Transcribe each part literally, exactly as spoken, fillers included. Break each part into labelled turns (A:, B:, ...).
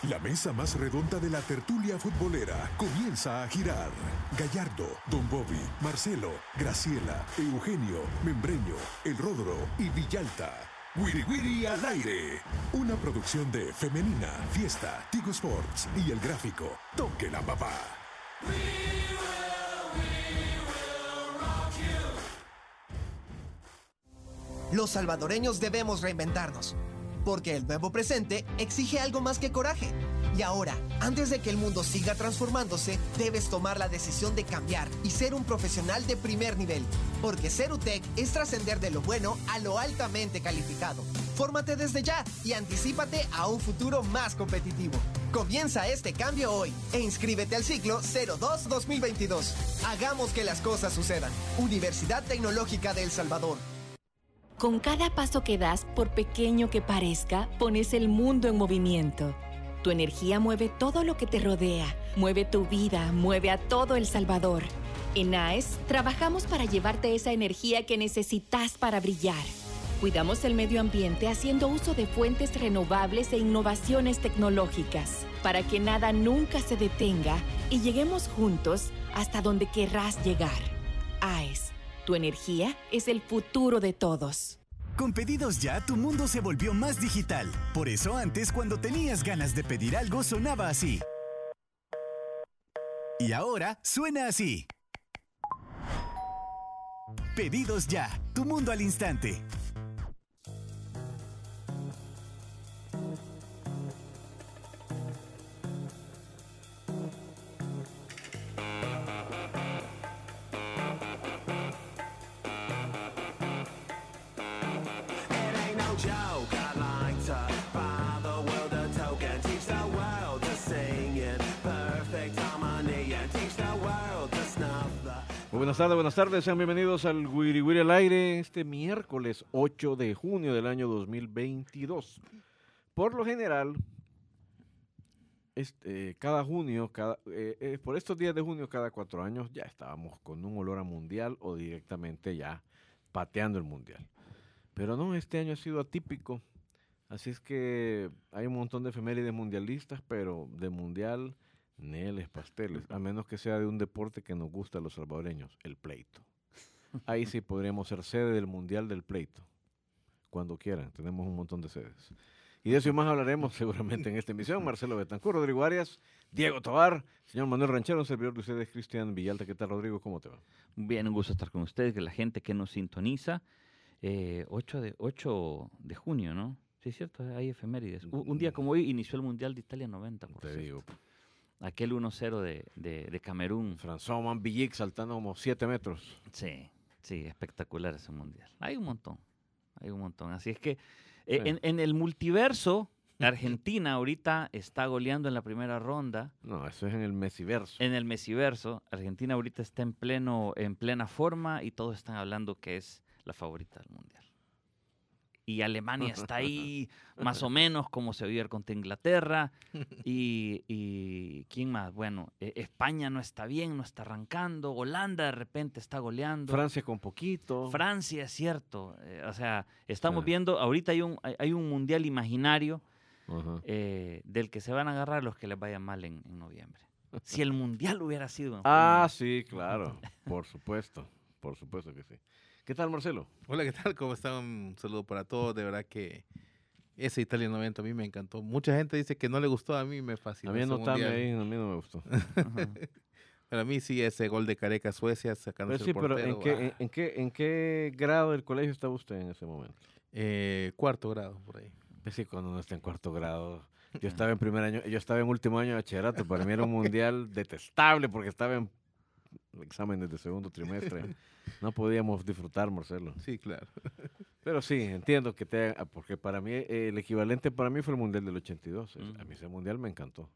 A: La mesa más redonda de la tertulia futbolera comienza a girar. Gallardo, Don Bobby, Marcelo, Graciela, Eugenio, Membreño, El Rodro y Villalta. Wiri Wiri al aire. Una producción de Femenina, Fiesta, Tigo Sports y El Gráfico. Toque la papá. We will, we will rock
B: you. Los salvadoreños debemos reinventarnos, porque el nuevo presente exige algo más que coraje. Y ahora, antes de que el mundo siga transformándose, debes tomar la decisión de cambiar y ser un profesional de primer nivel. Porque ser U T E C es trascender de lo bueno a lo altamente calificado. Fórmate desde ya y anticípate a un futuro más competitivo. Comienza este cambio hoy e inscríbete al ciclo cero dos dos mil veintidós. Hagamos que las cosas sucedan. Universidad Tecnológica de El Salvador.
C: Con cada paso que das, por pequeño que parezca, pones el mundo en movimiento. Tu energía mueve todo lo que te rodea, mueve tu vida, mueve a todo El Salvador. En A E S, trabajamos para llevarte esa energía que necesitas para brillar. Cuidamos el medio ambiente haciendo uso de fuentes renovables e innovaciones tecnológicas, para que nada nunca se detenga y lleguemos juntos hasta donde querrás llegar. A E S, tu energía es el futuro de todos.
D: Con Pedidos Ya, tu mundo se volvió más digital. Por eso antes, cuando tenías ganas de pedir algo, sonaba así. Y ahora suena así. Pedidos Ya, tu mundo al instante.
E: Buenas tardes, buenas tardes, sean bienvenidos al Wiri Wiri al aire este miércoles ocho de junio del año dos mil veintidós. Por lo general, este, eh, cada junio, cada, eh, eh, por estos días de junio, cada cuatro años, ya estábamos con un olor a mundial o directamente ya pateando el mundial. Pero no, este año ha sido atípico, así es que hay un montón de efemérides mundialistas, pero de mundial... Neles, pasteles, a menos que sea de un deporte que nos gusta a los salvadoreños, el pleito. Ahí sí podríamos ser sede del Mundial del Pleito, cuando quieran, tenemos un montón de sedes. Y de eso y más hablaremos seguramente en esta emisión. Marcelo Betancourt, Rodrigo Arias, Diego Tobar, señor Manuel Ranchero, un servidor de ustedes, Cristian Villalta. ¿Qué tal, Rodrigo? ¿Cómo te va?
F: Bien, un gusto estar con ustedes, que la gente que nos sintoniza, eh, ocho de junio, ¿no? Sí, es cierto, hay efemérides. Un, un día como hoy inició el Mundial de Italia noventa, por
E: Te
F: cierto.
E: digo.
F: Aquel uno cero de, de, de Camerún.
E: François Mambillic saltando como siete metros.
F: Sí, sí, espectacular ese mundial. Hay un montón, hay un montón. Así es que eh, sí. en, en el multiverso, Argentina ahorita está goleando en la primera ronda.
E: No, eso es en el Messiverso.
F: En el Messiverso, Argentina ahorita está en, pleno, en plena forma y todos están hablando que es la favorita del mundial. Y Alemania está ahí más o menos como se vio contra Inglaterra. Y, y ¿quién más? Bueno, eh, España no está bien, no está arrancando. Holanda de repente está goleando.
E: Francia con poquito.
F: Francia, es cierto. Eh, o sea, estamos
E: sí.
F: viendo, ahorita hay un, hay, hay un mundial imaginario
E: uh-huh.
F: eh, del que se van a agarrar los que les vayan mal en, en noviembre. Si el mundial hubiera sido en
E: Ah, sí, claro. Por supuesto. Por supuesto que sí. ¿Qué tal, Marcelo?
G: Hola, ¿qué tal? ¿Cómo están? Un saludo para todos. De verdad que ese Italia noventa a mí me encantó. Mucha gente dice que no le gustó, a mí me fascinó.
E: A mí no está ahí, a mí no me gustó.
G: Pero a mí sí, ese gol de Careca, Suecia, sacándose
E: pero sí,
G: el portero.
E: Pero ¿en qué,
G: ah.
E: en, en, qué, ¿en qué grado del colegio estaba usted en ese momento?
G: Eh, cuarto grado, por ahí.
E: Pues sí, cuando uno está en cuarto grado. Yo estaba en primer año, yo estaba en último año de bachillerato. Para mí era un mundial detestable porque estaba en exámenes de segundo trimestre. No podíamos disfrutar, Marcelo.
G: Sí, claro.
E: Pero sí, entiendo que te... Porque para mí, eh, el equivalente para mí fue el Mundial del ochenta y dos. Mm. A mí ese Mundial me encantó.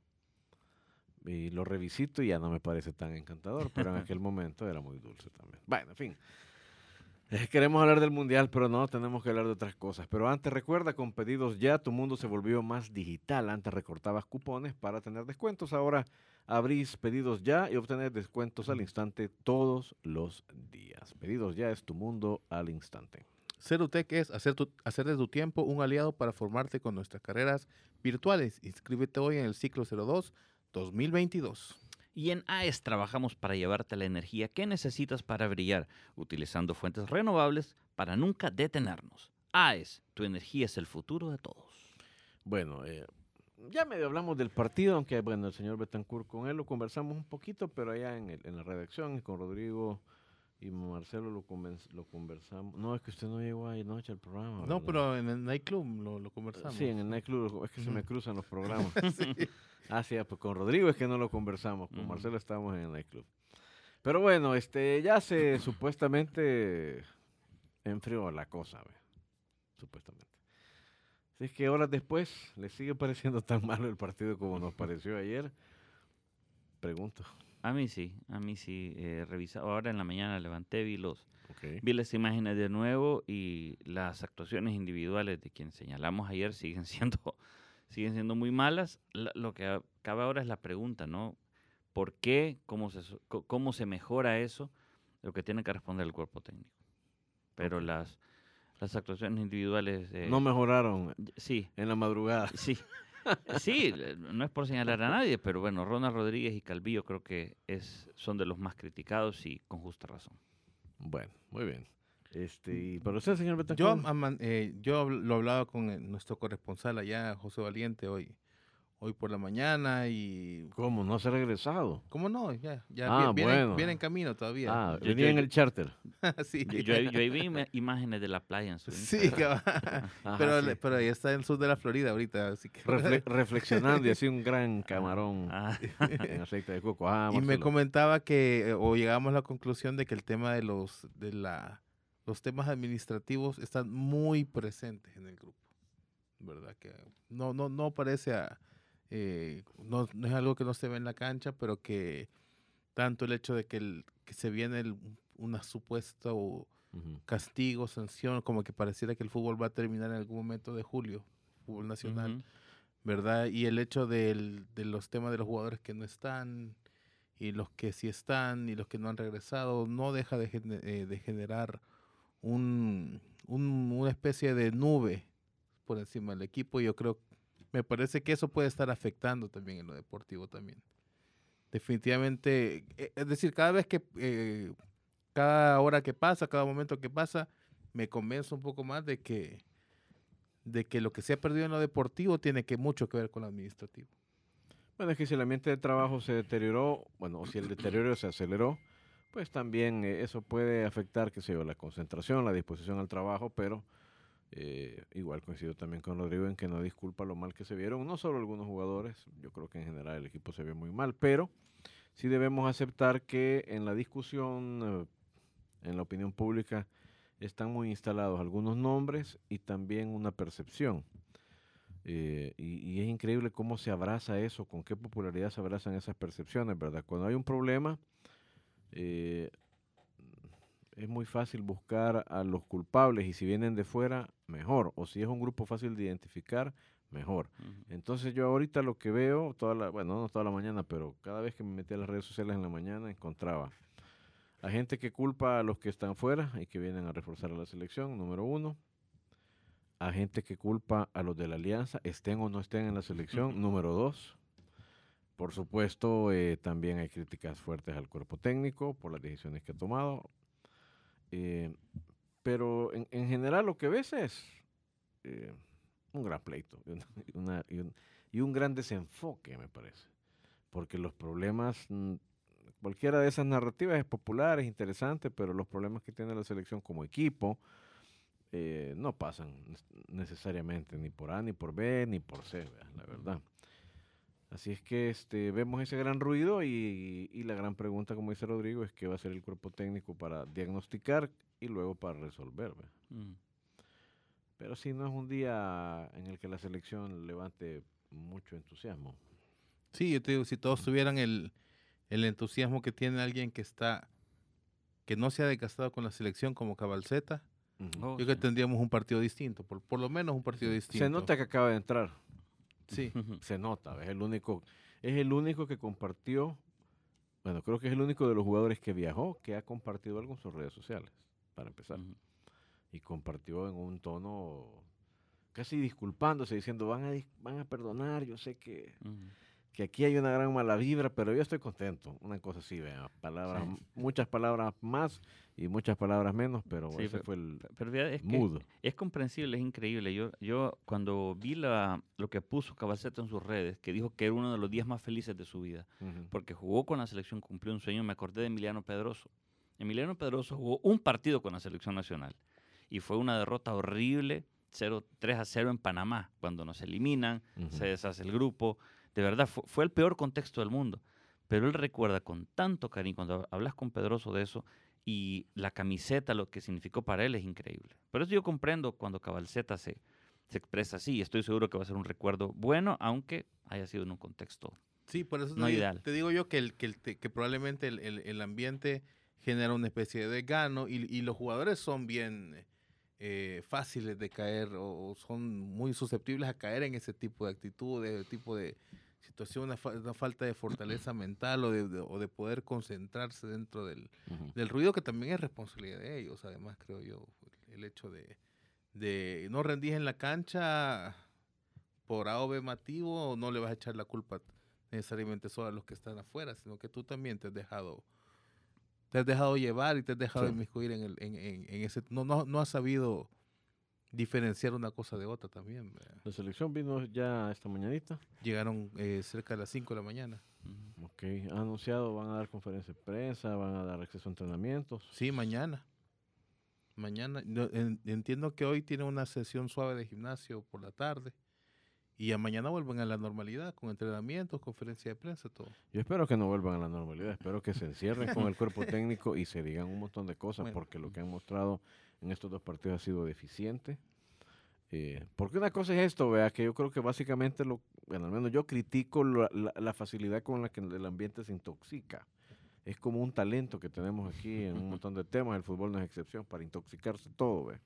E: Y lo revisito y ya no me parece tan encantador, pero en aquel momento era muy dulce también. Bueno, en fin. Eh, queremos hablar del Mundial, pero no, tenemos que hablar de otras cosas. Pero antes, recuerda, con Pedidos Ya, tu mundo se volvió más digital. Antes recortabas cupones para tener descuentos. Ahora abrís Pedidos Ya y obtenés descuentos al instante todos los días. Pedidos Ya es tu mundo al instante.
G: Cerutec es hacer, tu, hacer de tu tiempo un aliado para formarte con nuestras carreras virtuales. Inscríbete hoy en el ciclo cero dos dos mil veintidós.
F: Y en A E S trabajamos para llevarte la energía que necesitas para brillar, utilizando fuentes renovables para nunca detenernos. A E S, tu energía es el futuro de todos.
E: Bueno, eh, ya medio hablamos del partido, aunque bueno, el señor Betancourt, con él lo conversamos un poquito, pero allá en, el, en la redacción y con Rodrigo y Marcelo lo, conven- lo conversamos. No, es que usted no llegó ahí noche al programa.
G: No,
E: ¿verdad?
G: pero en el nightclub lo, lo conversamos.
E: Sí, en el nightclub, es que se me cruzan los programas.
G: Sí.
E: Ah, sí, pues con Rodrigo es que no lo conversamos, con
F: Ujú.
E: Marcelo estábamos en el nightclub. Pero bueno, este, ya se supuestamente enfrió la cosa, ¿ve? Supuestamente. Así es que horas después, ¿le sigue pareciendo tan malo el partido como nos pareció ayer? Pregunto.
F: A mí sí, a mí sí. Eh, revisa, ahora en la mañana levanté, vi, los,
E: Okay.
F: vi las imágenes de nuevo y las actuaciones individuales de quienes señalamos ayer siguen siendo, siguen siendo muy malas. La- lo que a- cabe ahora es la pregunta, ¿no? ¿Por qué? ¿Cómo se, so- co- cómo se mejora eso? Lo que tiene que responder el cuerpo técnico. Pero
E: Ok.
F: las, las actuaciones individuales... eh,
E: No mejoraron
F: y- sí,
E: en la madrugada.
F: sí. Sí, le- no es por señalar a nadie, pero bueno, Ronald Rodríguez y Calvillo creo que es, son de los más criticados y con justa razón.
E: Bueno, muy bien. Este, y para usted, señor
G: Yo,
E: Betancourt.
G: aman- eh, yo habl- lo hablaba con eh, nuestro corresponsal allá, José Valiente, hoy, hoy por la mañana y...
E: ¿Cómo? ¿No se ha regresado?
G: ¿Cómo no? Ya, ya
E: Ah,
G: vi- viene,
E: bueno.
G: viene en camino todavía.
E: Ah,
F: Yo-
E: venía
F: yo-
E: en el charter.
G: Sí,
F: Yo, yo, ahí- yo ahí vi ima- imágenes de la playa en su
G: sí,
F: Instagram.
G: cabal.
E: Ajá,
G: pero,
E: sí.
G: le- pero ahí está en el sur de la Florida ahorita, así que...
E: Refle- reflexionando y así un gran camarón
F: Ah,
E: en aceite de coco. Ah,
G: Y me
E: Marcelo.
G: comentaba que, eh, o llegamos a la conclusión de que el tema de los, de la, los temas administrativos están muy presentes en el grupo, ¿verdad? Que no, no, no parece a, eh, no, no es algo que no se ve en la cancha, pero que tanto el hecho de que, el, que se viene el- una supuesta o
E: Ujú.
G: castigo, sanción, como que pareciera que el fútbol va a terminar en algún momento de julio, fútbol nacional.
F: ujú.
G: ¿Verdad? Y el hecho del- de los temas de los jugadores que no están y los que sí están y los que no han regresado, no deja de, gene- eh, de generar un, un- una especie de nube por encima del equipo. Y yo creo, me parece que eso puede estar afectando también en lo deportivo también. Definitivamente, eh, es decir, cada vez que, eh, cada hora que pasa, cada momento que pasa, me convenzo un poco más de que de que lo que se ha perdido en lo deportivo tiene que mucho que ver con lo administrativo.
E: Bueno, es que si el ambiente de trabajo se deterioró, bueno, o si el deterioro se aceleró, pues también eh, eso puede afectar, qué sé yo, la concentración, la disposición al trabajo, pero eh, igual coincido también con Rodrigo en que no disculpa lo mal que se vieron, no solo algunos jugadores, yo creo que en general el equipo se vio muy mal, pero sí debemos aceptar que en la discusión, eh, en la opinión pública, están muy instalados algunos nombres y también una percepción. Eh, y, y es increíble cómo se abraza eso, con qué popularidad se abrazan esas percepciones, ¿verdad? Cuando hay un problema, eh, es muy fácil buscar a los culpables y si vienen de fuera, mejor. O si es un grupo fácil de identificar, mejor.
F: Ujú.
E: Entonces yo ahorita lo que veo, toda la, bueno, no toda la mañana, pero cada vez que me metí a las redes sociales en la mañana, encontraba a gente que culpa a los que están fuera y que vienen a reforzar a la selección, número uno. A gente que culpa a los de la alianza, estén o no estén en la selección, número dos. Por supuesto, eh, también hay críticas fuertes al cuerpo técnico por las decisiones que ha tomado. Eh, pero en, en general lo que ves es eh, un gran pleito y, una- y una- y un, y un gran desenfoque, me parece. Porque los problemas, mm, cualquiera de esas narrativas es popular, es interesante, pero los problemas que tiene la selección como equipo eh, no pasan nes- necesariamente ni por A, ni por B, ni por C, ¿verdad? La verdad. Así es que este, vemos ese gran ruido y, y la gran pregunta, como dice Rodrigo, es qué va a hacer el cuerpo técnico para diagnosticar y luego para resolver, ¿verdad?
F: Mm.
E: Pero sí, no es un día en el que la selección levante mucho entusiasmo.
G: Sí, yo te digo, si todos tuvieran el, el entusiasmo que tiene alguien que está, que no se ha desgastado con la selección como Cabalceta,
E: Ujú.
F: Oh,
G: yo creo que
F: sí.
G: tendríamos un partido distinto, por, por lo menos un partido distinto.
E: Se nota que acaba de entrar.
G: Sí,
F: Ujú.
E: Se nota, es el único, es el único que compartió, bueno, creo que es el único de los jugadores que viajó que ha compartido algo en sus redes sociales, para empezar.
F: Ujú.
E: y compartió en un tono casi disculpándose, diciendo, van a, van a perdonar, yo sé que,
F: Ujú.
E: que aquí hay una gran mala vibra, pero yo estoy contento. Una cosa así, vea, palabras,
F: Sí.
E: muchas palabras más y muchas palabras menos, pero
F: Sí,
E: ese
F: pero-
E: fue el
F: Pero fíjate, es que
E: mudo.
F: es comprensible, es increíble. Yo, yo cuando vi la, lo que puso Cabalceta en sus redes, que dijo que era uno de los días más felices de su vida,
E: Ujú.
F: porque jugó con la selección, cumplió un sueño, me acordé de Emiliano Pedroso. Emiliano Pedroso jugó un partido con la selección nacional y fue una derrota horrible, cero, tres a cero en Panamá, cuando nos eliminan,
E: Ujú.
F: se deshace el grupo. De verdad, fue, fue el peor contexto del mundo. Pero él recuerda con tanto cariño, cuando hablas con Pedroso de eso, y la camiseta, lo que significó para él, es increíble. Por eso yo comprendo cuando Cabalceta se, se expresa así, y estoy seguro que va a ser un recuerdo bueno, aunque haya sido en un contexto.
G: Sí, por eso
F: No
G: te, digo,
F: ideal.
G: te digo yo que, el, que, el, que probablemente el, el, el ambiente genera una especie de desgano y, y los jugadores son bien eh, fáciles de caer o, o son muy susceptibles a caer en ese tipo de actitudes, tipo de situación, una, fa una falta de fortaleza mental o de, de, o de poder concentrarse dentro del,
E: Ujú.
G: del ruido, que también es responsabilidad de ellos, además, creo yo, el hecho de, de no rendir en la cancha por A o B motivo, no le vas a echar la culpa necesariamente solo a los que están afuera, sino que tú también te has dejado te has dejado llevar y te has dejado
E: Sí.
G: inmiscuir en, el, en, en, en ese, no, no, no has sabido diferenciar una cosa de otra también. ¿Verdad?
E: La selección vino ya esta mañanita.
G: Llegaron eh, cerca de las cinco de la mañana.
F: Ujú.
E: Ok, ha anunciado, van a dar conferencia de prensa, van a dar acceso a entrenamientos.
G: Sí, mañana. Mañana. No, en, entiendo que hoy tiene una sesión suave de gimnasio por la tarde. Y ya mañana vuelven a la normalidad, con entrenamientos, conferencia de prensa, todo.
E: Yo espero que no vuelvan a la normalidad, espero que se encierren con el cuerpo técnico y se digan un montón de cosas,
G: Bueno.
E: porque lo que han mostrado en estos dos partidos ha sido deficiente. Eh, porque una cosa es esto, vea, que yo creo que básicamente, lo, bueno, al menos yo critico la, la, la facilidad con la que el ambiente se intoxica. Es como un talento que tenemos aquí en un montón de temas, el fútbol no es excepción, para intoxicarse todo, vea.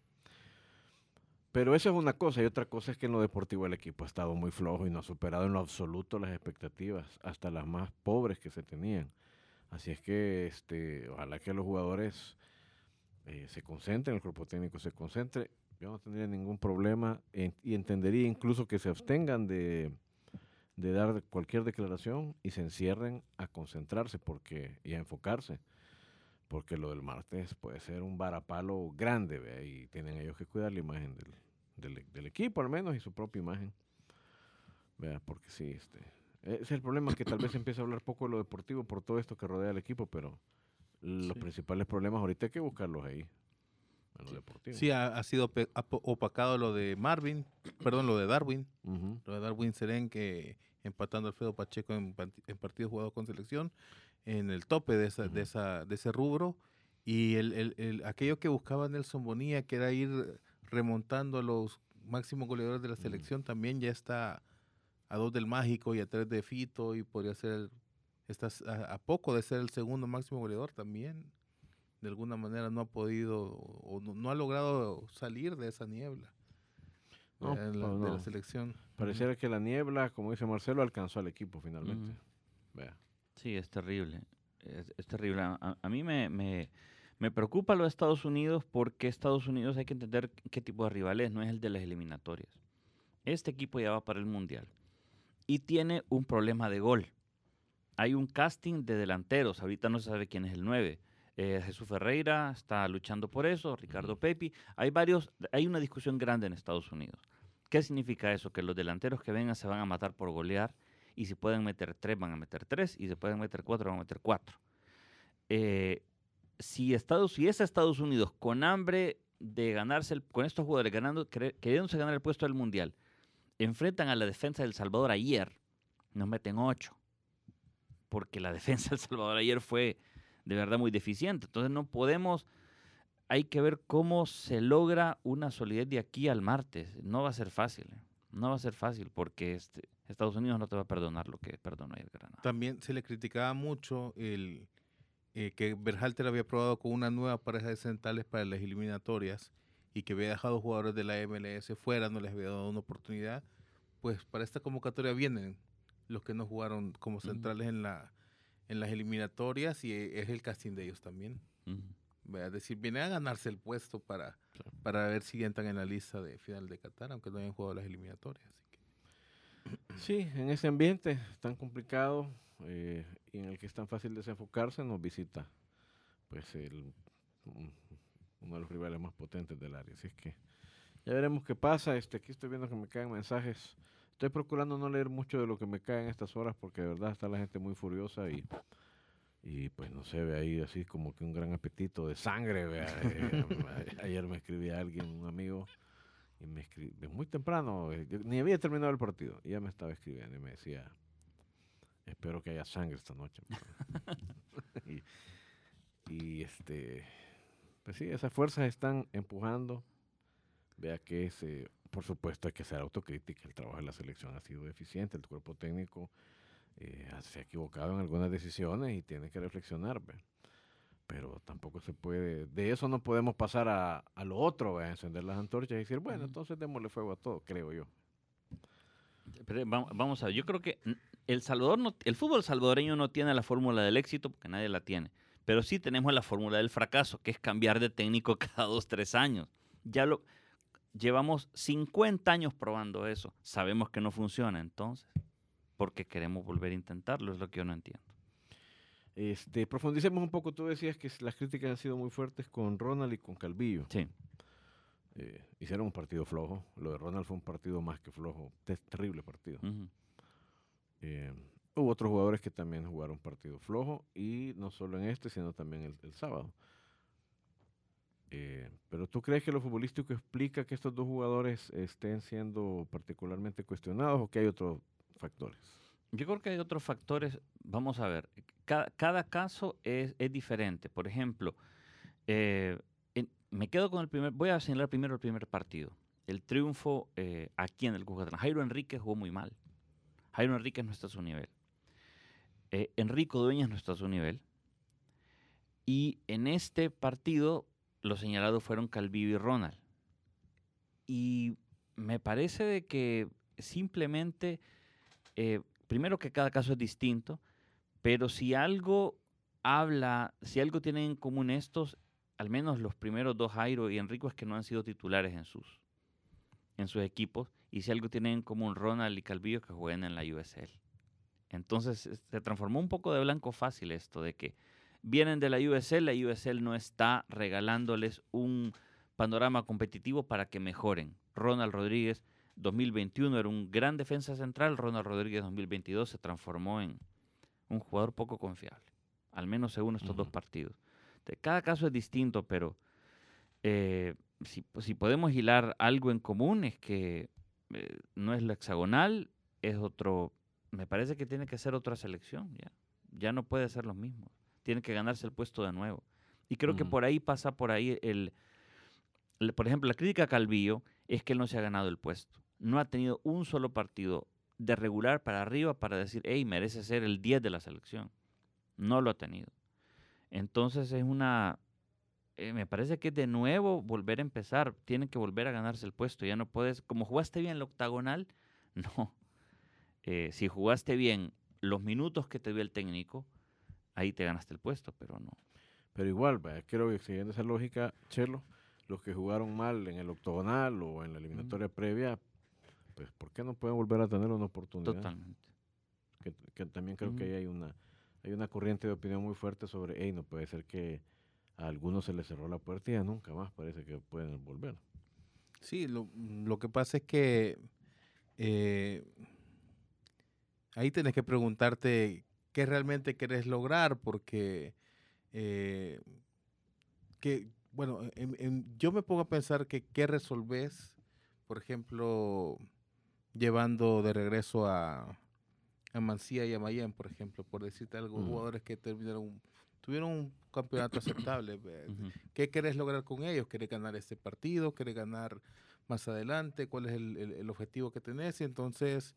E: Pero eso es una cosa, y otra cosa es que en lo deportivo el equipo ha estado muy flojo y no ha superado en lo absoluto las expectativas, hasta las más pobres que se tenían. Así es que este, ojalá que los jugadores eh, se concentren, el cuerpo técnico se concentre. Yo no tendría ningún problema en, y entendería incluso que se abstengan de, de dar cualquier declaración y se encierren a concentrarse porque, y a enfocarse. Porque lo del martes puede ser un varapalo grande, ¿vea? Y tienen ellos que cuidar la imagen del, del, del equipo al menos y su propia imagen. ¿Vea? Porque sí, este, ese es el problema, que tal vez se empiece a hablar poco de lo deportivo por todo esto que rodea al equipo, pero los
G: Sí.
E: principales problemas ahorita hay que buscarlos ahí, en lo deportivo.
G: Sí, ha, ha sido pe- ha opacado lo de Marvin, perdón, lo de Darwin,
E: Uh-huh.
G: lo de Darwin Serén, que empatando a Alfredo Pacheco en, en partidos jugados con selección, en el tope de, esa,
E: Uh-huh.
G: de, esa, de ese rubro, y el, el, el, aquello que buscaba Nelson Bonilla, que era ir remontando a los máximos goleadores de la selección, uh-huh. también ya está a dos del Mágico y a tres de Fito, y podría ser, está a, a poco de ser el segundo máximo goleador también. De alguna manera no ha podido o no, no ha logrado salir de esa niebla
E: no,
G: de, la,
E: no,
G: de
E: no.
G: la selección.
E: Pareciera uh-huh. que la niebla, como dice Marcelo, alcanzó al equipo finalmente.
F: Uh-huh.
E: Vea.
F: Sí, es terrible. Es, es terrible. A, a mí me, me, me preocupa lo de Estados Unidos, porque Estados Unidos hay que entender qué tipo de rival es, no es el de las eliminatorias. Este equipo ya va para el Mundial y tiene un problema de gol. Hay un casting de delanteros. Ahorita no se sabe quién es el nueve. Eh, Jesús Ferreira está luchando por eso, Ricardo Pepi. Hay varios, hay una discusión grande en Estados Unidos. ¿Qué significa eso? Que los delanteros que vengan se van a matar por golear, y si pueden meter tres, van a meter tres, y si pueden meter cuatro, van a meter cuatro. Eh, si, Estados, si es Estados Unidos con hambre de ganarse, el, con estos jugadores ganando, queriéndose ganar el puesto del Mundial, enfrentan a la defensa de El Salvador ayer, nos meten ocho. Porque la defensa de El Salvador ayer fue de verdad muy deficiente. Entonces no podemos, hay que ver cómo se logra una solidez de aquí al martes. No va a ser fácil, ¿eh? no va a ser fácil, porque este, Estados Unidos no te va a perdonar lo que perdonó ayer Granada.
G: También se le criticaba mucho el eh, que Berhalter había probado con una nueva pareja de centrales para las eliminatorias y que había dejado jugadores de la M L S fuera, no les había dado una oportunidad. Pues para esta convocatoria vienen los que no jugaron como centrales uh-huh. en la en las eliminatorias, y es el casting de ellos también.
F: Uh-huh.
G: Es decir, vienen a ganarse el puesto para,
E: Claro.
G: para ver si entran en la lista de final de Qatar, aunque no hayan jugado las eliminatorias. Así que,
E: Sí, en ese ambiente tan complicado eh, y en el que es tan fácil desenfocarse, nos visita pues el, un- uno de los rivales más potentes del área. Así es que ya veremos qué pasa. Este, aquí estoy viendo que me caen mensajes. Estoy procurando no leer mucho de lo que me cae en estas horas porque de verdad está la gente muy furiosa y, y pues no sé, ve ahí así como que un gran apetito de sangre. Vea, eh, a- ayer me escribía alguien, un amigo, y me escribió muy temprano, eh, yo ni había terminado el partido, y ya me estaba escribiendo y me decía, espero que haya sangre esta noche. y, y este, pues sí, esas fuerzas están empujando. Vea que es, eh, por supuesto, hay que hacer autocrítica. El trabajo de la selección ha sido deficiente. El cuerpo técnico eh, ha- se ha equivocado en algunas decisiones y tiene que reflexionar. ¿ve? Pero tampoco se puede, de eso no podemos pasar a, a lo otro, ¿ve? A encender las antorchas y decir, bueno,
F: Ujú.
E: entonces démosle fuego a todo, creo yo.
F: Pero, eh, va- vamos a ver, yo creo que n- el Salvador no- el fútbol salvadoreño no tiene la fórmula del éxito porque nadie la tiene, pero sí tenemos la fórmula del fracaso, que es cambiar de técnico cada dos, tres años. Ya lo llevamos cincuenta años probando eso, sabemos que no funciona, entonces, ¿por qué queremos volver a intentarlo? Es lo que yo no entiendo.
E: Este, profundicemos un poco, tú decías que las críticas han sido muy fuertes con Ronald y con Calvillo.
F: Sí.
E: Eh, hicieron un partido flojo, lo de Ronald fue un partido más que flojo, te- terrible partido.
F: Ujú.
E: Eh, hubo otros jugadores que también jugaron partido flojo, y no solo en este, sino también el, el sábado. Eh, pero ¿tú crees que lo futbolístico explica que estos dos jugadores estén siendo particularmente cuestionados o que hay otros factores?
F: Yo creo que hay otros factores, vamos a ver, cada, cada caso es, es diferente. Por ejemplo, eh, en- me quedo con el primer, voy a señalar primero el primer partido. El triunfo eh, aquí en el Cuscatlán. Jairo Enríquez jugó muy mal. Jairo Enríquez no está a su nivel. Eh, Enrico Dueñas no está a su nivel. Y en este partido los señalados fueron Calvillo y Ronald. Y me parece de que simplemente, eh, primero que cada caso es distinto, pero si algo habla, si algo tienen en común estos, al menos los primeros dos, Jairo y Enrico, es que no han sido titulares en sus, en sus equipos. Y si algo tienen en común Ronald y Calvillo, es que juegan en la U S L. Entonces es- se transformó un poco de blanco fácil esto, de que vienen de la U S L, la U S L no está regalándoles un panorama competitivo para que mejoren. Ronald Rodríguez, dos mil veintiuno, era un gran defensa central. Ronald Rodríguez, dos mil veintidós, se transformó en un jugador poco confiable, al menos según estos dos
E: Ujú.
F: partidos. De cada caso es distinto, pero eh, si, si podemos hilar algo en común es que eh, no es la hexagonal, es otro, me parece que tiene que ser otra selección, ya, ya no puede ser lo mismo, tiene que ganarse el puesto de nuevo. Y creo que
E: Ujú.
F: por ahí pasa por ahí el, el- por ejemplo, la crítica a Calvillo es que él no se ha ganado el puesto, no ha tenido un solo partido de regular para arriba para decir, hey, merece ser el diez de la selección. No lo ha tenido. Entonces es una, eh, me parece que es de nuevo volver a empezar, tienen que volver a ganarse el puesto, ya no puedes, como jugaste bien la octagonal, no. Eh, si jugaste bien los minutos que te dio el técnico, ahí te ganaste el puesto, pero no.
E: Pero igual, vaya, creo que siguiendo esa lógica, Chelo, los que jugaron mal en el octogonal o en la eliminatoria previa, pues ¿por qué no pueden volver a tener una oportunidad?
F: Totalmente.
E: Que, que también creo que
F: Ujú.
E: ahí hay una, hay una corriente de opinión muy fuerte sobre, hey, no puede ser que a algunos se les cerró la puerta y ya nunca más parece que pueden volver.
G: sí, lo, lo que pasa es que eh, ahí tenés que preguntarte qué realmente querés lograr, porque eh, que, bueno, en- en- yo me pongo a pensar que qué resolvés, por ejemplo, llevando de regreso a, a Mancía y a Mayén, por ejemplo, por decirte algo,
E: Mm.
G: jugadores que terminaron, tuvieron un campeonato aceptable. ve,
F: Ujú.
G: ¿Qué querés lograr con ellos? ¿Querés ganar este partido? ¿Querés ganar más adelante? ¿Cuál es el, el- el objetivo que tenés? Y entonces,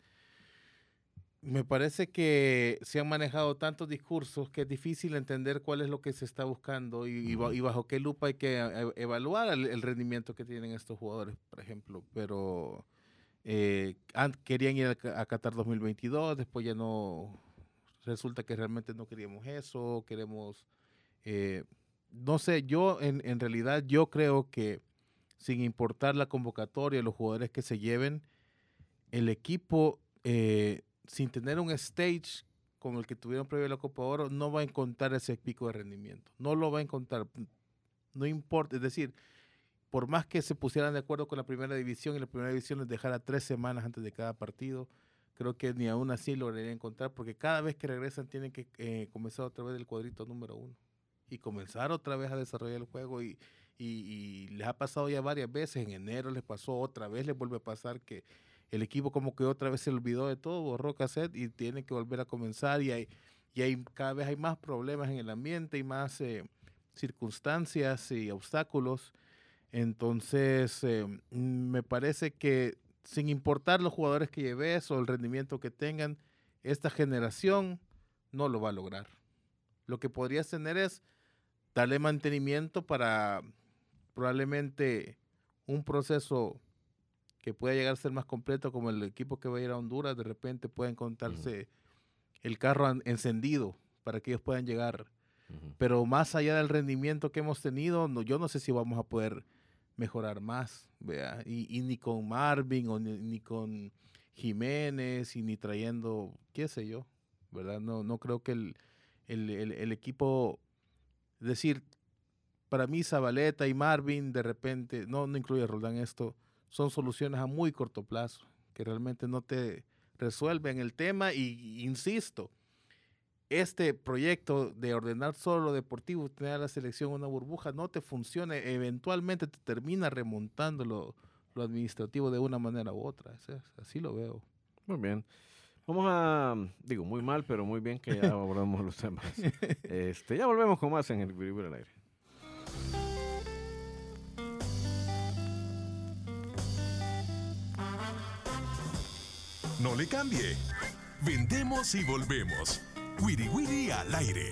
G: me parece que se han manejado tantos discursos que es difícil entender cuál es lo que se está buscando y, y ba- y bajo qué lupa hay que eh, evaluar el, el rendimiento que tienen estos jugadores, por ejemplo. Pero eh, an- querían ir a, Ca- a Qatar dos mil veintidós, después ya no, resulta que realmente no queríamos eso, queremos eh, no sé, yo en, en realidad yo creo que sin importar la convocatoria, los jugadores que se lleven, el equipo, eh, sin tener un stage como el que tuvieron previo a la Copa Oro, no va a encontrar ese pico de rendimiento. No lo va a encontrar. No importa, es decir, por más que se pusieran de acuerdo con la primera división y la primera división les dejara tres semanas antes de cada partido, creo que ni aún así lograrían encontrar, porque cada vez que regresan tienen que eh, comenzar otra vez el cuadrito número uno y comenzar otra vez a desarrollar el juego y, y, y les ha pasado ya varias veces, en enero les pasó, otra vez les vuelve a pasar que el equipo como que otra vez se olvidó de todo, borró cassette y tiene que volver a comenzar y hay, y hay cada vez hay más problemas en el ambiente y más eh, circunstancias y obstáculos. Entonces, eh, me parece que sin importar los jugadores que lleves o el rendimiento que tengan, esta generación no lo va a lograr. Lo que podrías tener es darle mantenimiento para probablemente un proceso que pueda llegar a ser más completo, como el equipo que va a ir a Honduras, de repente puede encontrarse uh-huh. el carro an- encendido para que ellos puedan llegar. Uh-huh. Pero más allá del rendimiento que hemos tenido, no, yo no sé si vamos a poder mejorar más, ¿vea? Y, y ni con Marvin, o ni, ni con Jiménez, y ni trayendo, qué sé yo, ¿verdad? No, no creo que el, el, el, el equipo, es decir, para mí Zabaleta y Marvin, de repente, no, no incluye a Roldán esto, son soluciones a muy corto plazo, que realmente no te resuelven el tema, y, y insisto, este proyecto de ordenar solo lo deportivo, tener a la selección una burbuja, no te funciona, eventualmente te termina remontando lo, lo administrativo de una manera u otra, así lo veo.
E: Muy bien. Vamos a, digo, muy mal, pero muy bien que ya abordamos los temas. Este, ya volvemos con más en el Equilibrio al Aire.
A: No le cambie. Vendemos y volvemos. Wiri Wiri al aire.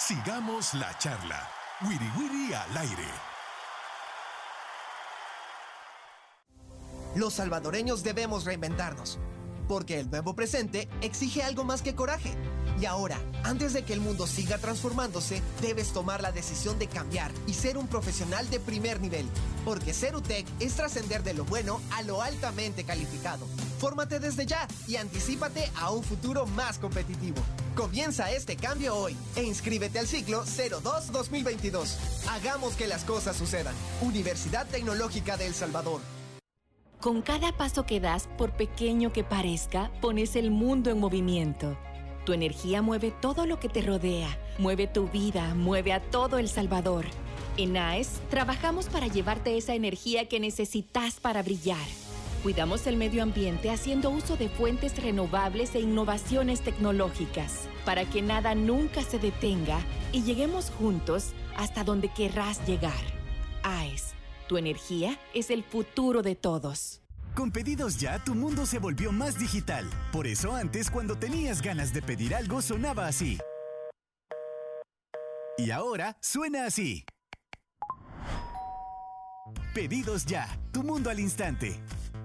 A: Sigamos la charla. Wiri Wiri al aire.
B: Los salvadoreños debemos reinventarnos, porque el nuevo presente exige algo más que coraje. Y ahora, antes de que el mundo siga transformándose, debes tomar la decisión de cambiar y ser un profesional de primer nivel. Porque ser U T E C es trascender de lo bueno a lo altamente calificado. Fórmate desde ya y anticípate a un futuro más competitivo. Comienza este cambio hoy e inscríbete al ciclo cero dos dos mil veintidós. Hagamos que las cosas sucedan. Universidad Tecnológica de El Salvador.
C: Con cada paso que das, por pequeño que parezca, pones el mundo en movimiento. Tu energía mueve todo lo que te rodea, mueve tu vida, mueve a todo El Salvador. En A E S trabajamos para llevarte esa energía que necesitas para brillar. Cuidamos el medio ambiente haciendo uso de fuentes renovables e innovaciones tecnológicas, para que nada nunca se detenga y lleguemos juntos hasta donde querrás llegar. A E S, tu energía es el futuro de todos.
D: Con Pedidos Ya, tu mundo se volvió más digital. Por eso antes, cuando tenías ganas de pedir algo, sonaba así. Y ahora suena así. Pedidos Ya, tu mundo al instante.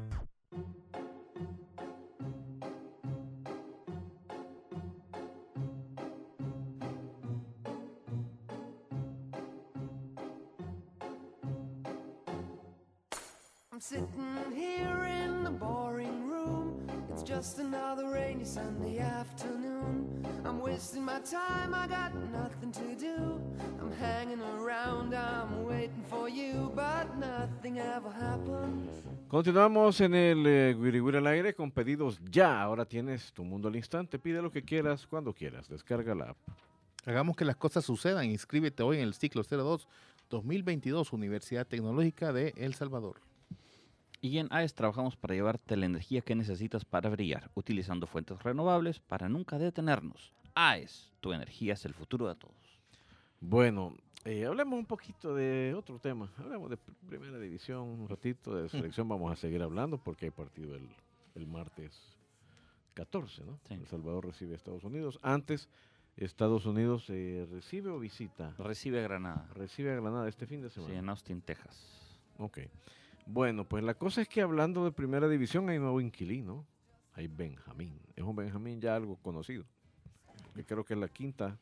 H: I'm sitting here in the boring room. It's just another rainy Sunday afternoon. I'm wasting my time, I got nothing to do. I'm hanging around, I'm waiting for you, but nothing ever happens.
E: Continuamos en el eh, Wiri Wiri al aire con Pedidos Ya. Ahora tienes tu mundo al instante. Pide lo que quieras, cuando quieras. Descarga la app.
G: Hagamos que las cosas sucedan. Inscríbete hoy en el ciclo cero dos dos mil veintidós, Universidad Tecnológica de El Salvador.
F: Y en A E S trabajamos para llevarte la energía que necesitas para brillar, utilizando fuentes renovables para nunca detenernos. A E S, tu energía es el futuro de todos.
E: Bueno, eh, hablemos un poquito de otro tema. Hablemos de pr- primera división un ratito. De selección vamos a seguir hablando porque hay partido el, el martes catorce, ¿no?
F: Sí.
E: El Salvador recibe a Estados Unidos. Antes, Estados Unidos eh, recibe o visita.
F: Recibe Granada.
E: Recibe a Granada este fin de semana.
F: Sí, en Austin, Texas.
E: Ok. Bueno, pues la cosa es que hablando de primera división hay nuevo inquilino. Hay Benjamín. Es un Benjamín ya algo conocido. Yo creo que es la quinta,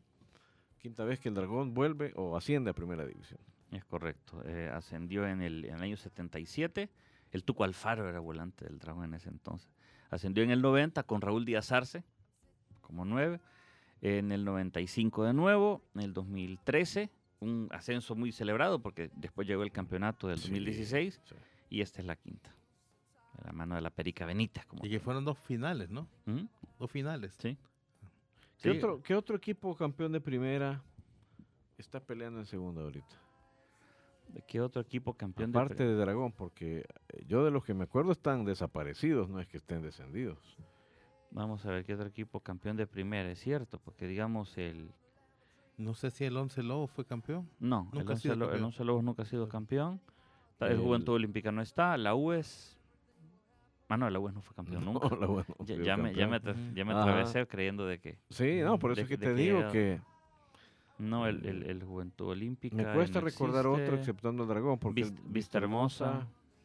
E: quinta vez que el Dragón vuelve o asciende a primera división.
F: Es correcto. Eh, ascendió en el, en el año setenta y siete. El Tuco Alfaro era volante del Dragón en ese entonces. Ascendió en el noventa con Raúl Díaz Arce como nueve. En el noventa y cinco de nuevo. En el dos mil trece. Un ascenso muy celebrado porque después llegó el campeonato del dos mil dieciséis.
E: Sí, sí.
F: Y esta es la quinta. De la mano de la Perica Benítez. Como
G: Y que fueron dos finales, ¿no?
F: ¿Mm?
G: Dos finales.
F: Sí.
E: ¿Qué,
F: Sí.
E: otro, ¿Qué otro equipo campeón de primera está peleando en segunda ahorita?
F: ¿De qué otro equipo campeón
E: Aparte
F: de
E: de Dragón, porque eh, yo de los que me acuerdo están desaparecidos, no es que estén descendidos.
F: Vamos a ver qué otro equipo campeón de primera, es cierto, porque digamos el...
G: No sé si el Once Lobos fue campeón.
F: No,
G: Nunca
F: el
G: ha
F: Once,
G: sido
F: Lo- el
G: campeón.
F: Once Lobos nunca ha sido campeón. Ta- El
E: El-
F: Juventud Olímpica no está, la U E S... Ah, no, la U E S no fue campeón
E: No,
F: nunca.
E: la U E S no
F: ya,
E: fue
F: ya me, ya, me,
E: campeón.
F: tra- ya me
E: Ajá.
F: atravesé creyendo de que...
E: Sí, no, por eso
F: de
E: es que
F: que-
E: te
F: de que
E: digo
F: era-
E: que
F: No, el, el, el Juventud Olímpica...
E: me cuesta
F: no
E: recordar otro
F: existe.
E: exceptando el Dragón, porque
F: Vis-
E: el
F: Vista Hermosa.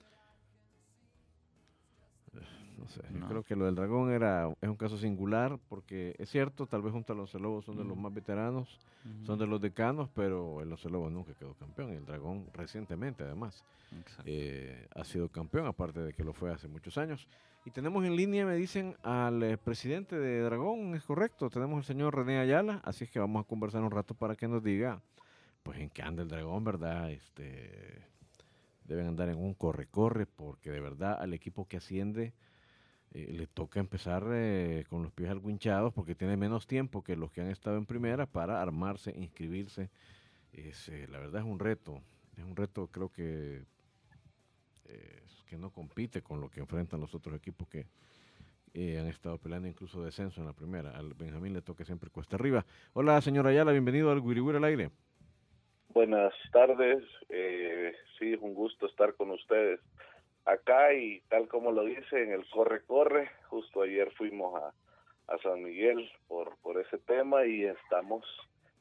E: No sé, yo
F: No.
E: creo que lo del Dragón era, es un caso singular, porque es cierto, tal vez junto a los Lobos son de los
F: Ujú.
E: más veteranos, son de los decanos, pero el Once Lobos nunca quedó campeón, y el Dragón recientemente además
F: Exacto.
E: eh, ha sido campeón, aparte de que lo fue hace muchos años. Y tenemos en línea, me dicen, al eh, presidente de Dragón, es correcto, tenemos al señor René Ayala, así es que vamos a conversar un rato para que nos diga, pues en qué anda el Dragón, ¿verdad? Este, deben andar en un corre-corre, porque de verdad al equipo que asciende eh, le toca empezar eh, con los pies algo hinchados, porque tiene menos tiempo que los que han estado en primera para armarse, inscribirse. Es, eh, la verdad es un reto, es un reto creo que eh, que no compite con lo que enfrentan los otros equipos que eh, han estado peleando incluso descenso en la primera. Al Benjamín le toca siempre cuesta arriba. Hola, señora Ayala, bienvenido al Wiri Wiri al aire.
I: Buenas tardes, eh, sí, es un gusto estar con ustedes acá y tal como lo dicen, el corre-corre, justo ayer fuimos a, a San Miguel por, por ese tema y estamos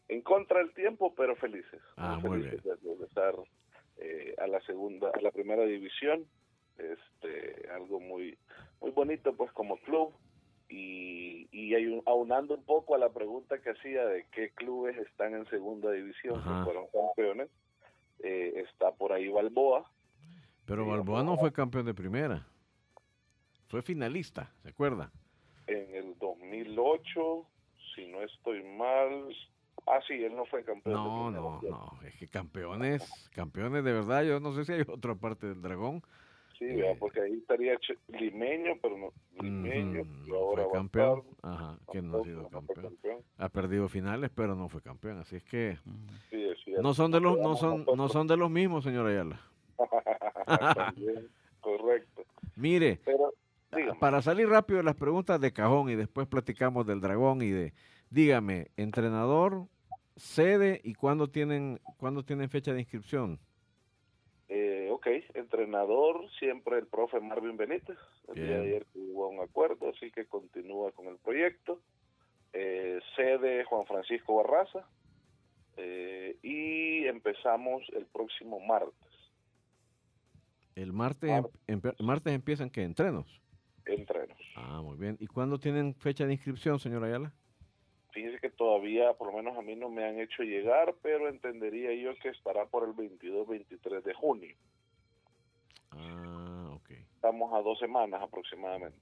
I: en contra del tiempo, pero felices.
E: Ah,
I: muy
E: muy
I: felices de regresar eh, a la segunda, a la primera división. Este, algo muy, muy bonito, pues, como club. Y, y hay un- aunando un poco a la pregunta que hacía de qué clubes están en segunda división
E: Ajá.
I: que fueron campeones, eh, está por ahí Balboa.
E: Pero
I: Sí,
E: Balboa no fue campeón de primera. Fue finalista, ¿se acuerda?
I: En el dos mil ocho, si no estoy mal. Ah, sí, él no fue campeón de
E: No,
I: primera.
E: no,
I: ¿cierto?
E: no. Es que campeones, campeones de verdad, yo no sé si hay otra parte del Dragón.
I: Sí,
E: Eh,
I: vea, porque ahí estaría Che- Limeño, pero no, Limeño,
E: Ujú,
I: y
E: no
I: ahora
E: fue
I: va a
E: campeón.
I: estar,
E: Ajá, que no ha
I: tampoco,
E: sido
I: no fue
E: campeón.
I: campeón.
E: Ha perdido finales, pero no fue campeón. Así es que
I: Sí, es cierto.
E: no son de
I: Nos
E: los, no
I: quedamos
E: son, no
I: nosotros.
E: son de los mismos, señor Ayala.
I: También, correcto.
E: Mire,
I: Pero,
E: ah,
I: dígame,
E: para salir rápido de las preguntas de cajón y después platicamos del Dragón y de, dígame, entrenador, sede y cuándo tienen, cuándo tienen fecha de inscripción.
I: eh, ok, entrenador, siempre el profe Marvin Benítez. El día de
E: Bien.
I: ayer hubo un acuerdo, así que continúa con el proyecto. Eh, sede Juan Francisco Barraza. Eh, y empezamos el próximo martes.
E: El martes, em- empe- martes empiezan que entrenos.
I: Entrenos.
E: Ah, muy bien. ¿Y cuándo tienen fecha de inscripción, señor Ayala?
I: Fíjese que todavía, por lo menos a mí no me han hecho llegar, pero entendería yo que estará por el veintidós veintitrés de junio.
E: Ah, ok.
I: Estamos a dos semanas aproximadamente.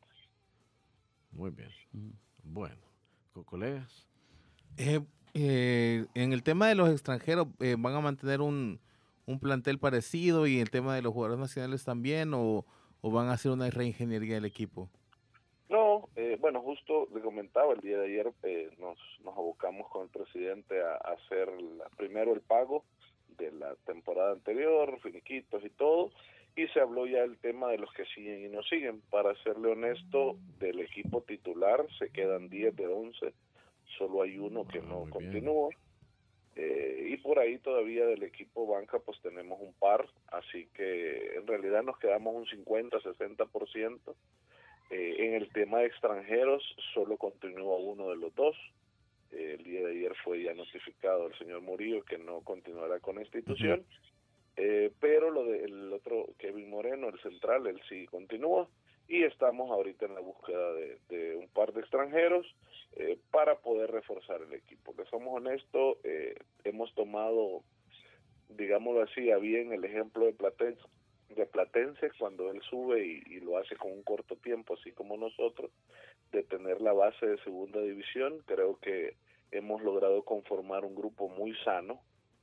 E: Muy bien. Bueno, co- colegas.
G: Eh, eh, en el tema de los extranjeros, eh, ¿van a mantener un, un plantel parecido y el tema de los jugadores nacionales también o, o van a hacer una reingeniería del equipo?
I: No, eh, bueno, justo le comentaba, el día de ayer eh, nos, nos abocamos con el presidente a, a hacer la- primero el pago de la temporada anterior, finiquitos y todo, y se habló ya el tema de los que siguen y no siguen. Para serle honesto, del equipo titular se quedan diez de once, solo hay uno que
E: Ah,
I: no
E: muy bien.
I: continúa. Eh, y por ahí todavía del equipo banca pues tenemos un par, así que en realidad nos quedamos un cincuenta, sesenta por ciento. Eh, en el tema de extranjeros solo continúa uno de los dos. Eh, el día de ayer fue ya notificado el señor Murillo que no continuará con la institución. Eh, pero lo del otro, Kevin Moreno, el central, él sí continúa. Y estamos ahorita en la búsqueda de, de un par de extranjeros eh, para poder reforzar el equipo. Que somos honestos, eh, hemos tomado, digámoslo así, a bien el ejemplo de Platense, de Platense cuando él sube y, y lo hace con un corto tiempo, así como nosotros, de tener la base de segunda división. Creo que hemos logrado conformar un grupo muy sano,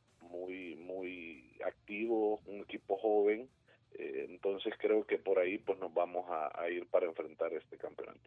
I: muy muy activo, un equipo joven. Eh, entonces creo que por ahí pues nos vamos a, a ir para enfrentar este campeonato.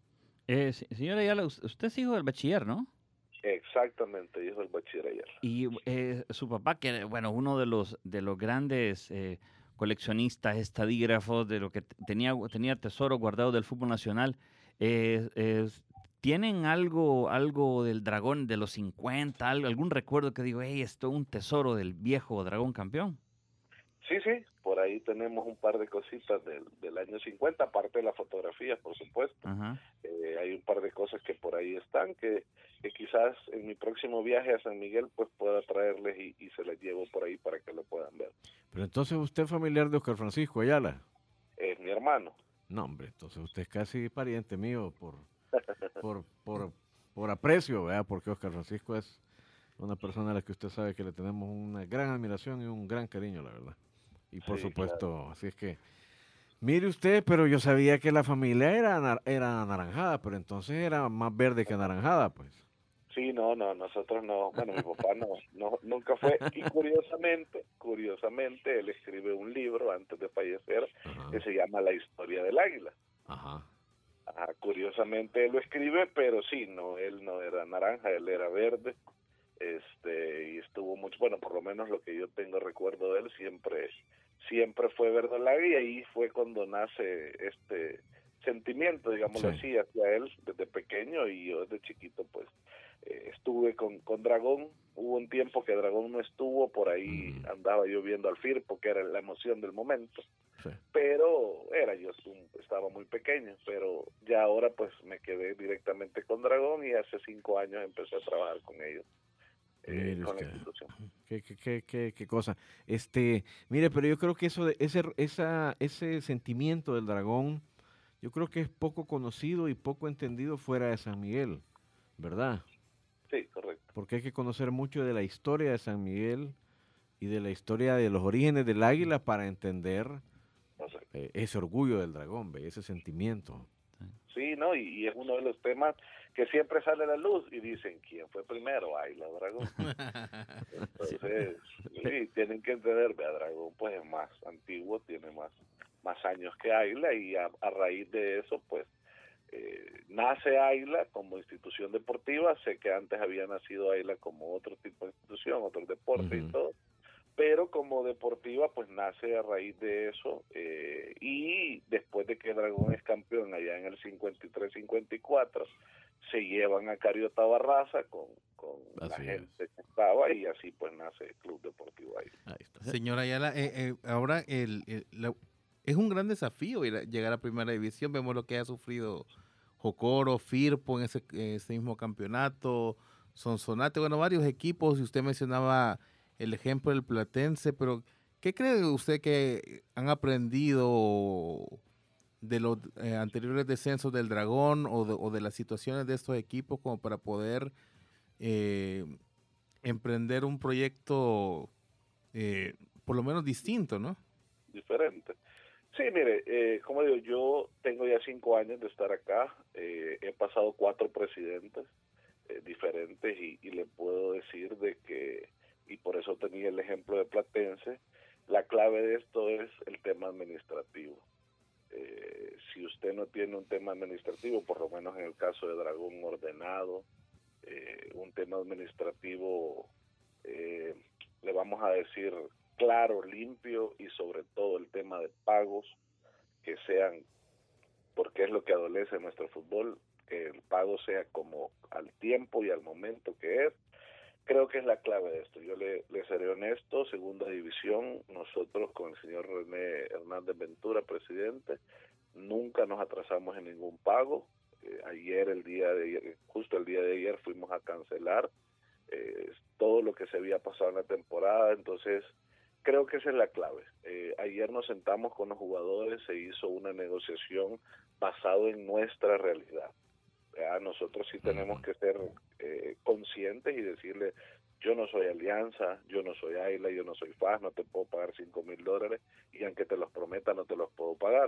F: Eh, se- señora Ayala, us- usted es hijo del bachiller, ¿no?
I: Exactamente, dijo el bachiller ayer.
F: Y eh, su papá, que bueno, uno de los de los grandes eh, coleccionistas, estadígrafos, de lo que t- tenía tenía tesoro guardado del fútbol nacional, eh, eh, ¿tienen algo algo del Dragón de los cincuenta, algo, algún recuerdo que digo, hey, esto es un tesoro del viejo Dragón campeón?
I: Sí, sí, por ahí tenemos un par de cositas del, del año cincuenta, aparte de las fotografías, por supuesto.
F: Ajá.
I: Eh, hay un par de cosas que por ahí están, que, que quizás en mi próximo viaje a San Miguel pues pueda traerles y, y se las llevo por ahí para que lo puedan ver.
E: Pero entonces usted es familiar de Oscar Francisco Ayala.
I: Es mi hermano.
E: No, hombre, entonces usted es casi pariente mío por, por, por, por aprecio, ¿verdad? Porque Oscar Francisco es una persona a la que usted sabe que le tenemos una gran admiración y un gran cariño, la verdad. Y por
I: Sí,
E: supuesto, así es que, mire usted, pero yo sabía que la familia era, anar- era anaranjada, pero entonces era más verde que anaranjada, pues.
I: Sí, no, no, nosotros no, bueno, mi papá no, no, nunca fue, y curiosamente, curiosamente, él escribe un libro antes de fallecer
E: Ajá,
I: que se llama La historia del águila.
E: ajá.
I: Ah, curiosamente él lo escribe, pero sí, no, él no era naranja, él era verde, este, y estuvo mucho, bueno, por lo menos lo que yo tengo recuerdo de él, siempre, siempre fue verdolaga, y ahí fue cuando nace este sentimiento, digámoslo
E: Sí.
I: así, hacia él desde pequeño, y yo desde chiquito, pues, eh, estuve con, con Dragón. Hubo un tiempo que Dragón no estuvo, por ahí
E: Ujú.
I: andaba yo viendo al Firpo, que era la emoción del momento,
E: Sí.
I: pero era yo un- estaba muy pequeño, pero ya ahora pues me quedé directamente con Dragón y hace cinco años empecé a trabajar con ellos eh,
E: Mire
I: con la
E: usted.
I: institución.
E: Qué, qué, qué, qué, qué cosa. Este, mire, pero yo creo que eso de, ese, esa, ese sentimiento del dragón, yo creo que es poco conocido y poco entendido fuera de San Miguel, ¿verdad?
I: Sí, correcto.
E: Porque hay que conocer mucho de la historia de San Miguel y de la historia de los orígenes del águila para entender
I: O sea,
E: eh, ese orgullo del dragón, ¿ve? Ese sentimiento.
I: sí, ¿no? Y, y es uno de los temas que siempre sale a la luz y dicen, ¿quién fue primero? Águila o Dragón. Entonces, sí, tienen que entender, vea, Dragón pues es más antiguo, tiene más, más años que Águila y a, a raíz de eso, pues, eh, nace Águila como institución deportiva. Sé que antes había nacido Águila como otro tipo de institución, otro deporte
E: Ujú.
I: y todo, pero como deportiva pues nace a raíz de eso, eh, y después de que Dragón es campeón allá en el cincuenta y tres cincuenta y cuatro, se llevan a Cariota Barraza con, con la
E: Así es.
I: gente que estaba y así pues nace el Club Deportivo Águila.
E: Ahí está.
G: Señora Ayala, eh, eh, ahora el, el- la- es un gran desafío ir a- llegar a Primera División. Vemos lo que ha sufrido Jocoro, Firpo en ese, ese mismo campeonato, Sonsonate, bueno, varios equipos, y usted mencionaba el ejemplo del Platense, pero ¿qué cree usted que han aprendido de los eh, anteriores descensos del Dragón o de, o de las situaciones de estos equipos como para poder eh, emprender un proyecto eh, por lo menos distinto, ¿no?
I: Diferente. Sí, mire, eh, como digo, yo tengo ya cinco años de estar acá, eh, he pasado cuatro presidentes eh, diferentes y, y le puedo decir de que, y por eso tenía el ejemplo de Platense, la clave de esto es el tema administrativo. Eh, si usted no tiene un tema administrativo, por lo menos en el caso de Dragón ordenado, eh, un tema administrativo, eh, le vamos a decir, claro, limpio, y sobre todo el tema de pagos que sean, porque es lo que adolece nuestro fútbol, que el pago sea como al tiempo y al momento que es. Creo que es la clave de esto. Yo le, le seré honesto, segunda división, nosotros con el señor René Hernández Ventura, presidente, nunca nos atrasamos en ningún pago. Eh, ayer, el día de ayer, justo el día de ayer fuimos a cancelar eh, todo lo que se había pasado en la temporada. Entonces creo que esa es la clave. Eh, ayer nos sentamos con los jugadores, se hizo una negociación basado en nuestra realidad. Ya, nosotros sí tenemos que ser eh, conscientes y decirle, yo no soy Alianza, yo no soy Águila, yo no soy F A S, no te puedo pagar cinco mil dólares y aunque te los prometa no te los puedo pagar.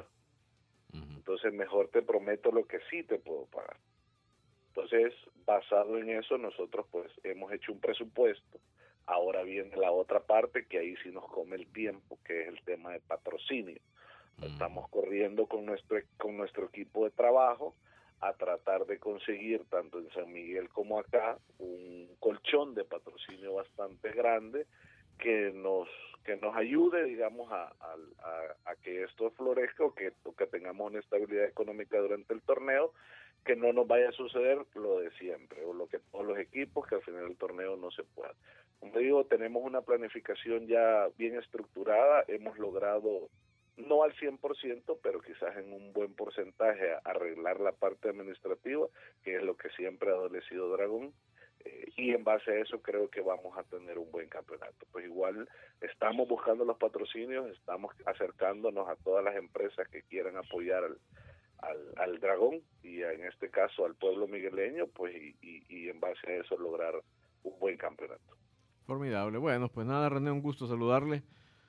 I: Entonces mejor te prometo lo que sí te puedo pagar. Entonces, basado en eso, nosotros pues hemos hecho un presupuesto. Ahora viene la otra parte que ahí sí nos come el tiempo, que es el tema de patrocinio. Estamos corriendo con nuestro, con nuestro equipo de trabajo a tratar de conseguir, tanto en San Miguel como acá, un colchón de patrocinio bastante grande que nos que nos ayude, digamos, a, a, a, a que esto florezca o que, o que tengamos una estabilidad económica durante el torneo, que no nos vaya a suceder lo de siempre, o lo que todos los equipos, que al final del torneo no se pueda. Como digo, tenemos una planificación ya bien estructurada, hemos logrado, no al cien por ciento, pero quizás en un buen porcentaje, arreglar la parte administrativa, que es lo que siempre ha adolecido Dragón, eh, y en base a eso creo que vamos a tener un buen campeonato. Pues igual estamos buscando los patrocinios, estamos acercándonos a todas las empresas que quieran apoyar al, al, al Dragón, y en este caso al pueblo migueleño, pues y, y, y en base a eso lograr un buen campeonato.
E: Formidable. Bueno, pues nada, René, un gusto saludarle.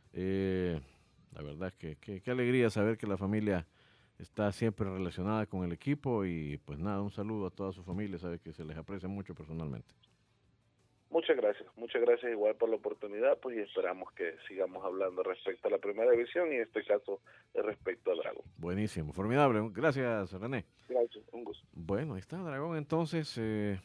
E: Eh, la verdad es que que- qué alegría saber que la familia está siempre relacionada con el equipo y pues nada, un saludo a toda su familia, sabe que se les aprecia mucho personalmente.
I: Muchas gracias, muchas gracias igual por la oportunidad, pues y esperamos que sigamos hablando respecto a la primera división y en este caso respecto a Dragón.
E: Buenísimo, formidable. Gracias, René.
I: Gracias, un gusto.
E: Bueno, ahí está Dragón entonces, eh,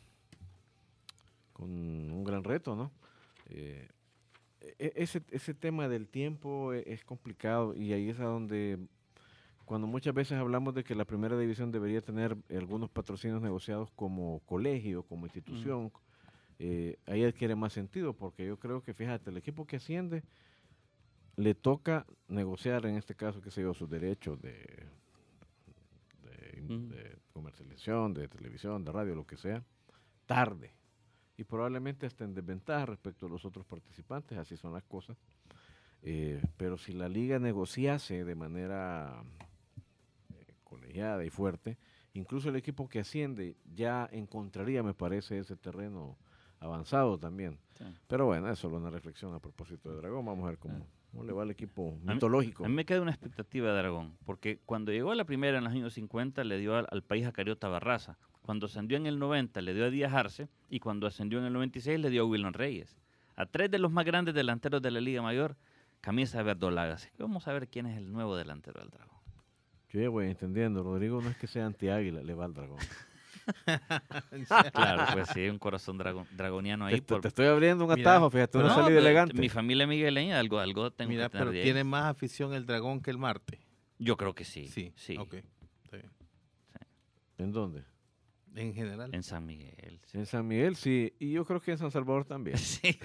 E: con un gran reto, ¿no? Eh, e- ese, ese tema del tiempo e- es complicado y ahí es a donde, cuando muchas veces hablamos de que la primera división debería tener algunos patrocinios negociados como colegio, como institución, eh, ahí adquiere más sentido, porque yo creo que, fíjate, el equipo que asciende le toca negociar, en este caso, qué sé yo, sus derechos de, de,
F: Mm.
E: de comercialización, de televisión, de radio, lo que sea, tarde. y probablemente hasta en desventaja respecto a los otros participantes, así son las cosas. Eh, pero si la liga negociase de manera eh, colegiada y fuerte, incluso el equipo que asciende ya encontraría, me parece, ese terreno avanzado también. Sí. Pero bueno, eso es una reflexión a propósito de Dragón. Vamos a ver cómo, cómo le va al equipo mitológico.
F: A mí, a mí me queda una expectativa de Dragón, porque cuando llegó a la primera en los años cincuenta le dio al, al país a Cariota Barraza. Cuando ascendió en el noventa le dio a Díaz Arce, y cuando ascendió en el noventa y seis le dio a Wilson Reyes. A tres de los más grandes delanteros de la Liga Mayor, camisa de verdolaga. Así que vamos a ver quién es el nuevo delantero del Dragón.
E: Yo ya voy entendiendo, Rodrigo no es que sea anti-águila, le va al Dragón.
F: Claro, pues sí, un corazón drago, dragoniano ahí.
E: Te,
F: por...
E: te estoy abriendo un atajo,
G: Mira,
E: fíjate, una
F: no,
E: salida elegante.
F: Mi familia migueleña, algo, algo tengo
G: Mira,
F: que tener
G: pero
F: de
G: tiene
F: ahí.
G: más afición el Dragón que el Marte.
F: Yo creo que sí.
G: Sí,
F: sí.
G: ok. Está bien.
E: ¿En dónde?
G: En general.
F: En San Miguel. Sí.
E: En San Miguel, sí. Y yo creo que en San Salvador también.
F: Sí.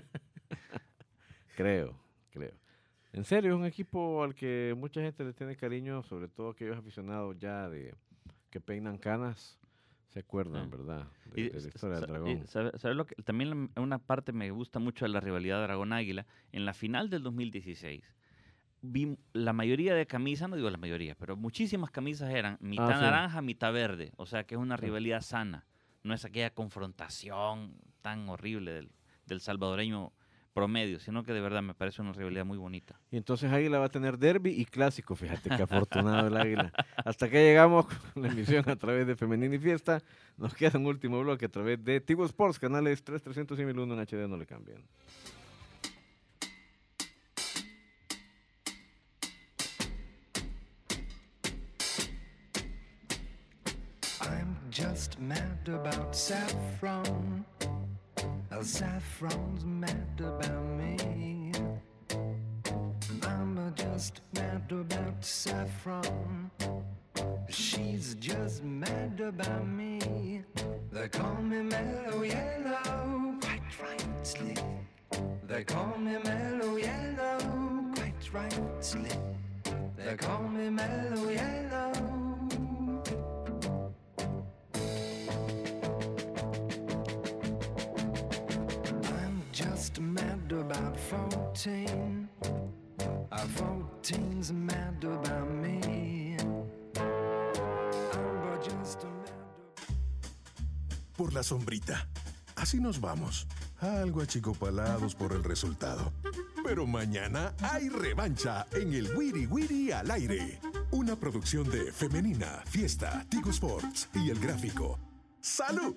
E: Creo, creo. En serio, es un equipo al que mucha gente le tiene cariño, sobre todo aquellos aficionados ya de que peinan canas, se acuerdan, sí. ¿verdad? De,
F: y,
E: de la historia del Dragón.
F: ¿Sabes sabe lo que? También una parte me gusta mucho de la rivalidad Dragón-Águila. En la final del dos mil dieciséis, vi la mayoría de camisas, no digo la mayoría, pero muchísimas camisas eran mitad ah, sí. naranja, mitad verde. O sea que es una sí. rivalidad sana. No es aquella confrontación tan horrible del, del salvadoreño promedio, sino que de verdad me parece una rivalidad muy bonita.
E: Y entonces Águila va a tener derbi y clásico, fíjate qué afortunado el Águila. Hasta que llegamos con la emisión a través de Femenina y Fiesta. Nos queda un último bloque a través de Tigo Sports, canales tres, trescientos y mil uno en H D, no le cambien.
H: I'm just mad about saffron. El saffron's mad about me. I'm just mad about saffron. She's just mad about me. They call me Mellow Yellow, quite rightly. They call me Mellow Yellow, quite rightly. They call me Mellow Yellow. Just mad about fourteen. Uh, fourteen's mad about me. I'm just mad about...
A: Por la sombrita. Así nos vamos. Algo achicopalados por el resultado. Pero mañana hay revancha en el Wiri Wiri al aire. Una producción de Femenina, Fiesta, Tigo Sports y El Gráfico. ¡Salud!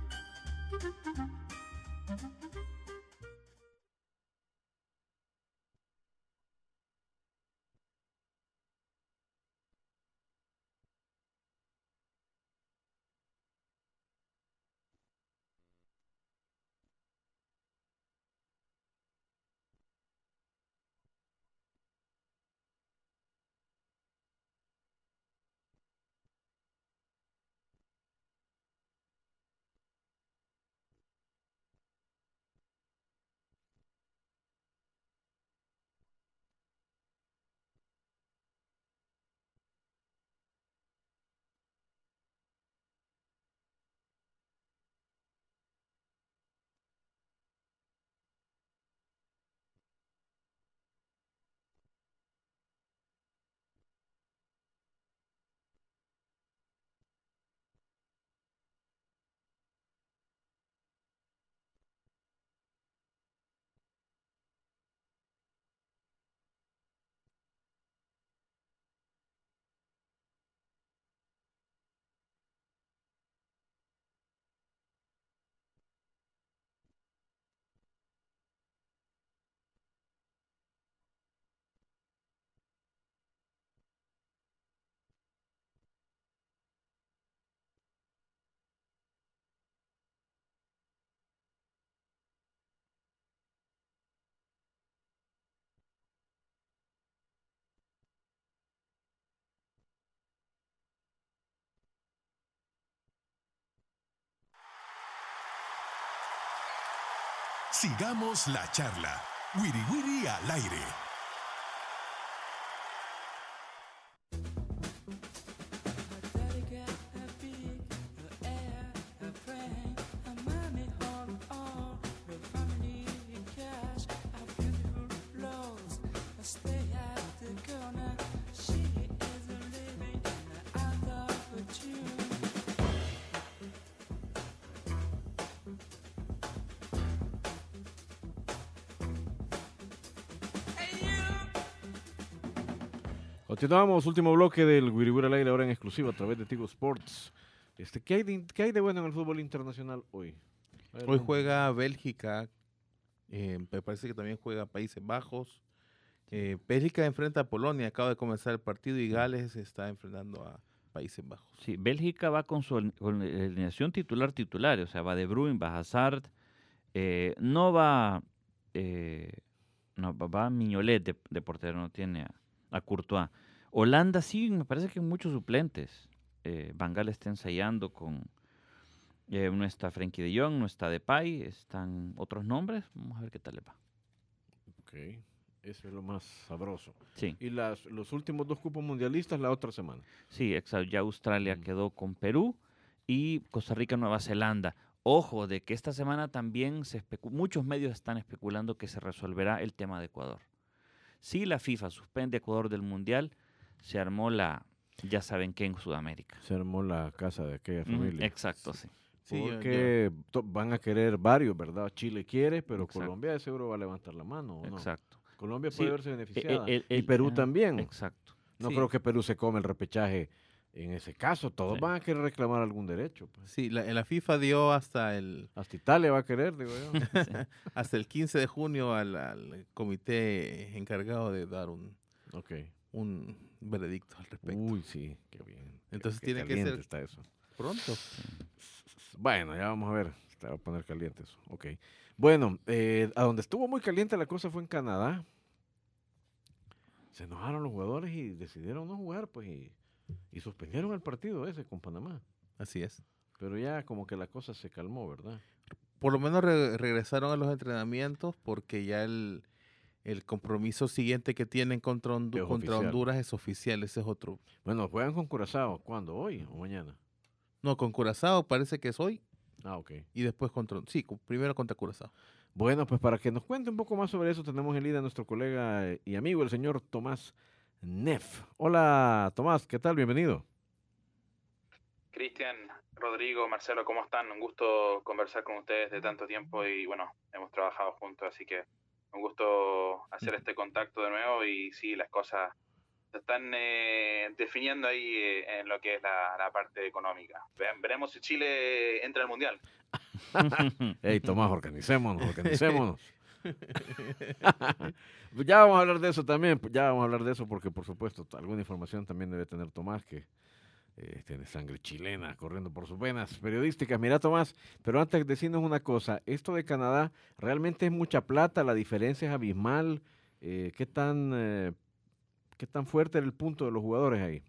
A: Sigamos la charla. Wiri Wiri al aire.
E: Continuamos, último bloque del Guiriguira al aire, ahora en exclusiva a través de Tigo Sports. Este, ¿qué, hay de, ¿Qué hay de bueno en el fútbol internacional hoy? Ver,
G: Hoy
E: ¿no?
G: juega Bélgica, eh, me parece que también juega Países Bajos. Eh, Bélgica enfrenta a Polonia, acaba de comenzar el partido y Gales está enfrentando a Países Bajos.
F: Sí, Bélgica va con su al- con la alineación titular titular, o sea, va De Bruyne, va Hazard, eh, no va, eh, no, va, va Mignolet de, de portero, no tiene a, a Courtois. Holanda sí, me parece que hay muchos suplentes. Eh, Van Gaal está ensayando con, eh, no está Frenkie de Jong, no está Depay, están otros nombres, vamos a ver qué tal le va.
E: Ok, eso es lo más sabroso.
F: Sí.
E: Y las, los últimos dos cupos mundialistas la otra semana.
F: Sí, exacto. Ya Australia
E: Mm.
F: quedó con Perú y Costa Rica, Nueva Zelanda. Ojo, de que esta semana también se especu- muchos medios están especulando que se resolverá el tema de Ecuador. Si la FIFA suspende a Ecuador del Mundial, se armó la, ya saben qué, en Sudamérica.
E: Se armó la casa de aquella
F: Ujú,
E: familia.
F: exacto, sí.
G: Sí, yo-
E: Porque to- van a querer varios, ¿verdad? Chile quiere, pero
F: Exacto.
E: Colombia de seguro va a levantar la mano, ¿o no?
F: Exacto.
E: Colombia
F: Sí,
E: puede verse
F: E-
E: beneficiada.
F: el-
E: y
F: el-
E: Perú
F: ah,
E: también.
F: Exacto.
E: No
G: Sí.
E: creo que Perú se come el repechaje en ese caso. Todos
F: Sí.
E: van a querer reclamar algún derecho. Pues.
G: Sí, la, la FIFA dio hasta el
E: Hasta Italia va a querer, digo yo.
G: hasta el quince de junio al, al comité encargado de dar un,
E: Ok.
G: un veredicto al respecto.
E: Uy, sí, qué bien.
G: Entonces
E: Qué
G: tiene que
E: caliente
G: ser-
E: está eso.
G: Pronto.
E: Bueno, ya vamos a ver. Se va a poner caliente eso. Ok. Bueno, eh, a donde estuvo muy caliente la cosa fue en Canadá. Se enojaron los jugadores y decidieron no jugar, pues, y, y suspendieron el partido ese con Panamá.
G: Así es.
E: Pero ya como que la cosa se calmó, ¿verdad?
G: Por lo menos re- regresaron a los entrenamientos porque ya el, el compromiso siguiente que tienen contra, Hondu-
E: Es
G: contra
E: oficial.
G: Honduras es oficial. Ese es otro.
E: Bueno, juegan con Curazao. ¿Cuándo? ¿Hoy o mañana?
G: No, con Curazao parece que es hoy
E: Ah, ok.
G: y después contra... Sí, cu- primero contra Curazao.
E: Bueno, pues para que nos cuente un poco más sobre eso, tenemos en línea a nuestro colega eh, y amigo, el señor Tomás Neff. Hola, Tomás, ¿qué tal? Bienvenido.
J: Cristian, Rodrigo, Marcelo, ¿cómo están? Un gusto conversar con ustedes de tanto tiempo y bueno, hemos trabajado juntos, así que un gusto hacer este contacto de nuevo y sí, las cosas se están eh, definiendo ahí eh, en lo que es la, la parte económica. Ve- Veremos si Chile entra al Mundial.
E: Hey, Tomás, organicémonos, organicémonos. Ya vamos a hablar de eso también, ya vamos a hablar de eso porque, por supuesto, alguna información también debe tener Tomás, que eh, tiene sangre chilena corriendo por sus venas periodísticas. Mira, Tomás, pero antes decirnos una cosa, esto de Canadá realmente es mucha plata, la diferencia es abismal. Eh, ¿qué tan, eh, qué tan fuerte era el punto de los jugadores ahí?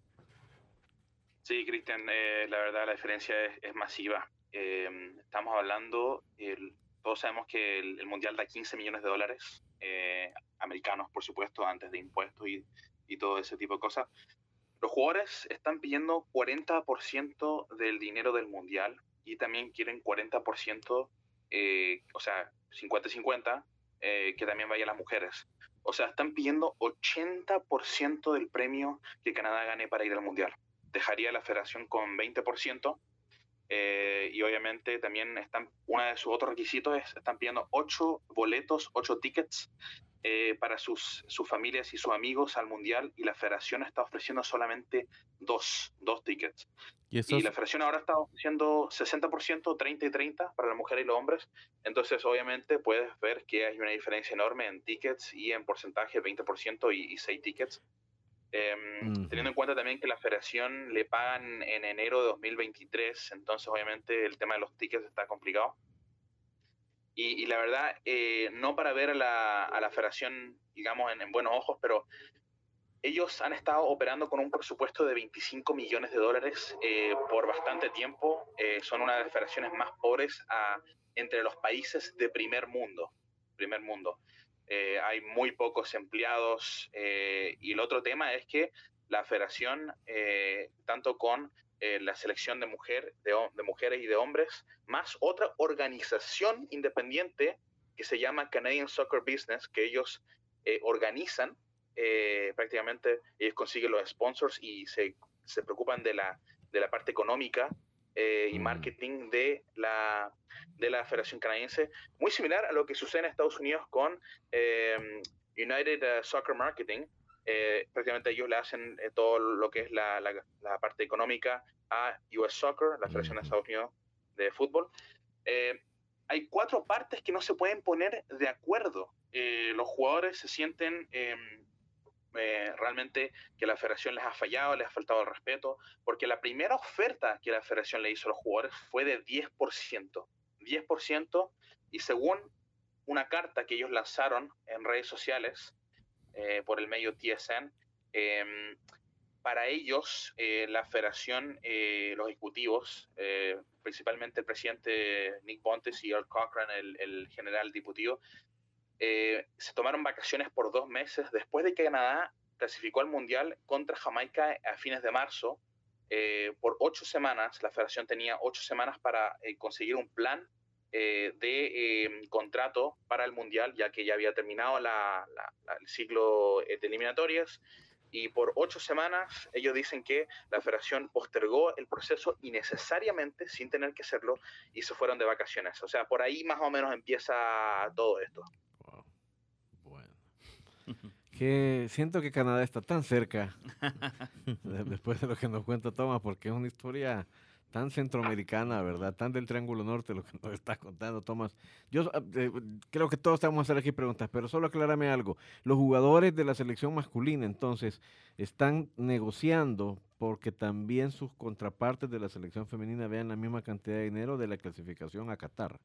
J: Sí, Cristian, eh, la verdad la diferencia es, es masiva. Eh, estamos hablando, el- todos sabemos que el, el Mundial da quince millones de dólares, eh, americanos, por supuesto, antes de impuestos y, y todo ese tipo de cosas. Los jugadores están pidiendo cuarenta por ciento del dinero del Mundial y también quieren cuarenta por ciento, eh, o sea, cincuenta y cincuenta, eh, que también vaya a las mujeres. O sea, están pidiendo ochenta por ciento del premio que Canadá gane para ir al Mundial. Dejaría la federación con veinte por ciento. Eh, y obviamente también están, uno de sus otros requisitos es, están pidiendo ocho boletos, ocho tickets eh, para sus, sus familias y sus amigos al Mundial, y la federación está ofreciendo solamente dos, dos tickets.
G: Y eso
J: Y la federación ahora está ofreciendo sesenta por ciento, treinta y treinta para las mujeres y los hombres. Entonces, obviamente, puedes ver que hay una diferencia enorme en tickets y en porcentaje, veinte por ciento y, y seis tickets. Eh,
E: Ujú.
J: Teniendo en cuenta también que la federación le pagan en enero de dos mil veintitrés, entonces obviamente el tema de los tickets está complicado. Y, y la verdad, eh, no para ver a la, a la federación, digamos, en, en buenos ojos, pero ellos han estado operando con un presupuesto de veinticinco millones de dólares eh, por bastante tiempo. Eh, son una de las federaciones más pobres a, entre los países de primer mundo. Primer mundo. Eh, hay muy pocos empleados eh, y el otro tema es que la federación, eh, tanto con eh, la selección de, mujer, de, de mujeres y de hombres, más otra organización independiente que se llama Canadian Soccer Business, que ellos eh, organizan, eh, prácticamente ellos consiguen los sponsors y se, se preocupan de la, de la parte económica eh, y
E: Mm.
J: marketing de la, de la Federación Canadiense, muy similar a lo que sucede en Estados Unidos con eh, United uh, Soccer Marketing, Eh, prácticamente ellos le hacen eh, todo lo que es la, la, la parte económica a U S Soccer, la Federación de Estados Unidos de Fútbol. Eh, hay cuatro partes que no se pueden poner de acuerdo. Eh, los jugadores se sienten eh, eh, realmente que la federación les ha fallado, les ha faltado el respeto, porque la primera oferta que la federación le hizo a los jugadores fue de diez por ciento. diez por ciento, y según una carta que ellos lanzaron en redes sociales eh, por el medio T S N, eh, para ellos, eh, la federación, eh, los ejecutivos, eh, principalmente el presidente Nick Bontes y Earl Cochran, el, el general diputado, eh, se tomaron vacaciones por dos meses después de que Canadá clasificó al Mundial contra Jamaica a fines de marzo. Eh, por ocho semanas, la federación tenía ocho semanas para eh, conseguir un plan eh, de eh, contrato para el Mundial, ya que ya había terminado la, la, la, el ciclo de eliminatorias. Y por ocho semanas ellos dicen que la federación postergó el proceso innecesariamente, sin tener que hacerlo, y se fueron de vacaciones. O sea, por ahí más o menos empieza todo esto.
E: Wow. Bueno. Que siento que Canadá está tan cerca, después de lo que nos cuenta Tomás, porque es una historia tan centroamericana, ¿verdad? Tan del Triángulo Norte, lo que nos está contando Tomás. Yo eh, creo que todos estamos a hacer aquí preguntas, pero solo aclárame algo. Los jugadores de la selección masculina, entonces, están negociando porque también sus contrapartes de la selección femenina vean la misma cantidad de dinero de la clasificación a Qatar.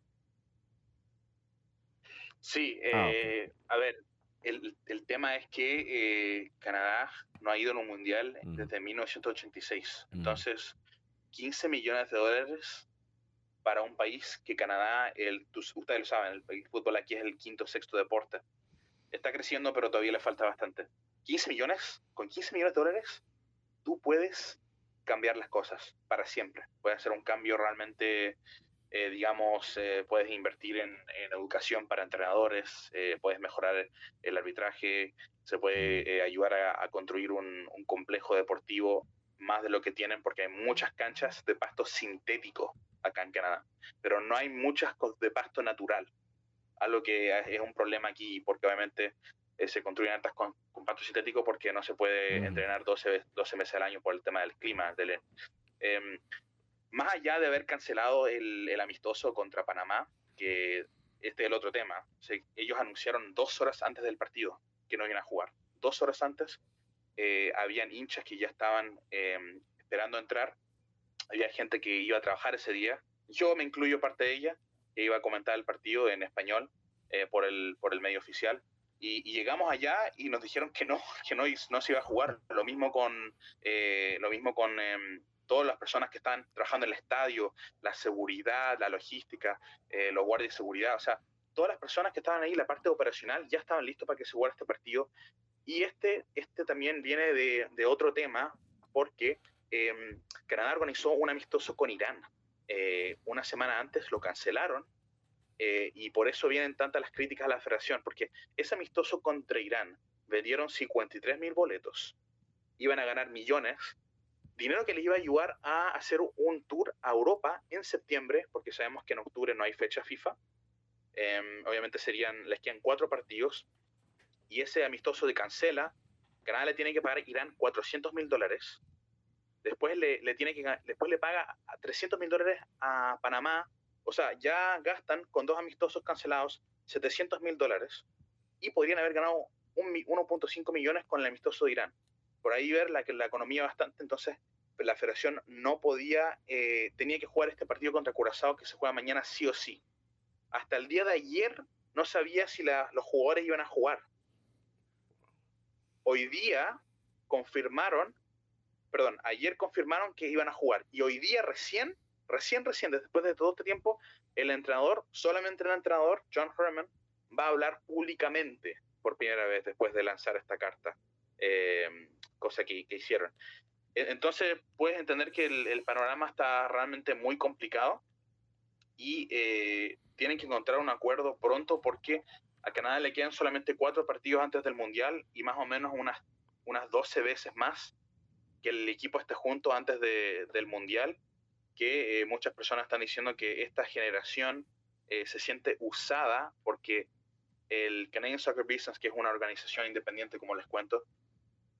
J: Sí, eh, ah, okay. A ver, el, el tema es que eh, Canadá no ha ido en un mundial uh-huh. desde mil novecientos ochenta y seis. Uh-huh. Entonces, quince millones de dólares para un país que Canadá, el, ustedes lo saben, el, el fútbol aquí es el quinto o sexto deporte. Está creciendo, pero todavía le falta bastante. quince millones, con quince millones de dólares, tú puedes cambiar las cosas para siempre. Puedes hacer un cambio realmente, eh, digamos, eh, puedes invertir en, en educación para entrenadores, eh, puedes mejorar el, el arbitraje, se puede eh, ayudar a, a construir un, un complejo deportivo más de lo que tienen, porque hay muchas canchas de pasto sintético acá en Canadá, pero no hay muchas de pasto natural, algo que es un problema aquí, porque obviamente eh, se construyen altas con, con pasto sintético porque no se puede mm. entrenar doce, doce meses al año por el tema del clima. Del, eh, más allá de haber cancelado el, el amistoso contra Panamá, que este es el otro tema, o sea, ellos anunciaron dos horas antes del partido que no iban a jugar, dos horas antes. Eh, habían hinchas que ya estaban eh, esperando entrar, había gente que iba a trabajar ese día, yo me incluyo parte de ella, que iba a comentar el partido en español eh, por, el, por el medio oficial, y, y llegamos allá y nos dijeron que no, que no, no se iba a jugar, lo mismo con, eh, lo mismo con eh, todas las personas que estaban trabajando en el estadio, la seguridad, la logística, eh, los guardias de seguridad, o sea, todas las personas que estaban ahí, la parte operacional, ya estaban listos para que se jugara este partido. Y este, este también viene de, de otro tema, porque eh, Canadá organizó un amistoso con Irán. Eh, una semana antes lo cancelaron, eh, y por eso vienen tantas las críticas a la federación, porque ese amistoso contra Irán vendieron cincuenta y tres mil boletos, iban a ganar millones, dinero que les iba a ayudar a hacer un tour a Europa en septiembre, porque sabemos que en octubre no hay fecha FIFA. Eh, obviamente serían, les quedan cuatro partidos, y ese amistoso de cancela, Canadá le tiene que pagar a Irán cuatrocientos mil dólares, después le, le, tiene que, después le paga trescientos mil dólares a Panamá, o sea, ya gastan con dos amistosos cancelados setecientos mil dólares, y podrían haber ganado uno punto cinco millones con el amistoso de Irán. Por ahí ver la, la economía bastante, entonces la federación no podía, eh, tenía que jugar este partido contra Curazao, que se juega mañana sí o sí. Hasta el día de ayer no sabía si la, los jugadores iban a jugar. Hoy día confirmaron, perdón, ayer confirmaron que iban a jugar, y hoy día recién, recién, recién, después de todo este tiempo, el entrenador, solamente el entrenador, John Herman, va a hablar públicamente por primera vez después de lanzar esta carta, eh, cosa que, que hicieron. Entonces puedes entender que el, el panorama está realmente muy complicado, y eh, tienen que encontrar un acuerdo pronto, porque a Canadá le quedan solamente cuatro partidos antes del Mundial, y más o menos unas, unas doce veces más que el equipo esté junto antes de, del Mundial, que eh, muchas personas están diciendo que esta generación eh, se siente usada, porque el Canadian Soccer Business, que es una organización independiente, como les cuento,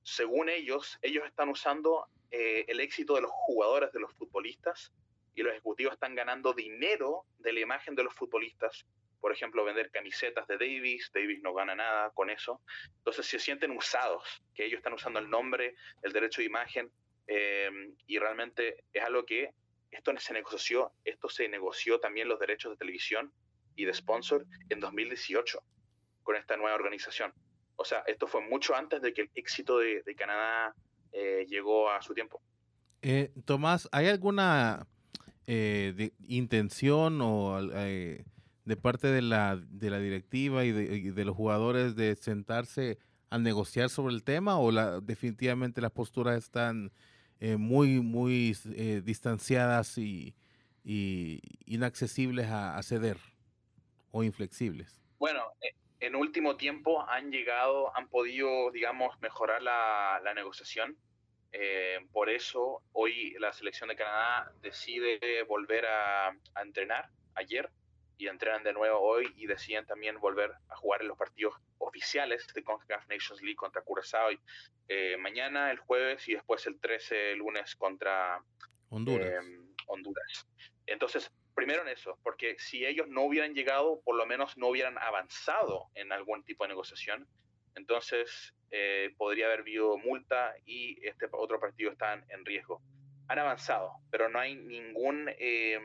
J: según ellos, ellos están usando eh, el éxito de los jugadores, de los futbolistas, y los ejecutivos están ganando dinero de la imagen de los futbolistas. Por ejemplo, vender camisetas de Davis. Davis no gana nada con eso. Entonces se sienten usados, que ellos están usando el nombre, el derecho de imagen, eh, y realmente es algo que esto se negoció, esto se negoció también los derechos de televisión y de sponsor en dos mil dieciocho con esta nueva organización. O sea, esto fue mucho antes de que el éxito de, de Canadá eh, llegó a su tiempo.
G: Eh, Tomás, ¿hay alguna eh, de, intención o eh, de parte de la, de la directiva y de, y de los jugadores de sentarse a negociar sobre el tema, o la, definitivamente las posturas están eh, muy, muy eh, distanciadas y, y inaccesibles a, a ceder o inflexibles?
J: Bueno, eh, en último tiempo han llegado, han podido, digamos, mejorar la, la negociación. Eh, por eso hoy la selección de Canadá decide volver a, a entrenar ayer, y entrenan de nuevo hoy, y deciden también volver a jugar en los partidos oficiales de CONCACAF Nations League contra Curazao eh, mañana, el jueves, y después el trece, el lunes, contra
G: Honduras.
J: Eh, Honduras. Entonces, primero en eso, porque si ellos no hubieran llegado, por lo menos no hubieran avanzado en algún tipo de negociación, entonces eh, podría haber habido multa y este otro partido está en riesgo. Han avanzado, pero no hay ningún... Eh,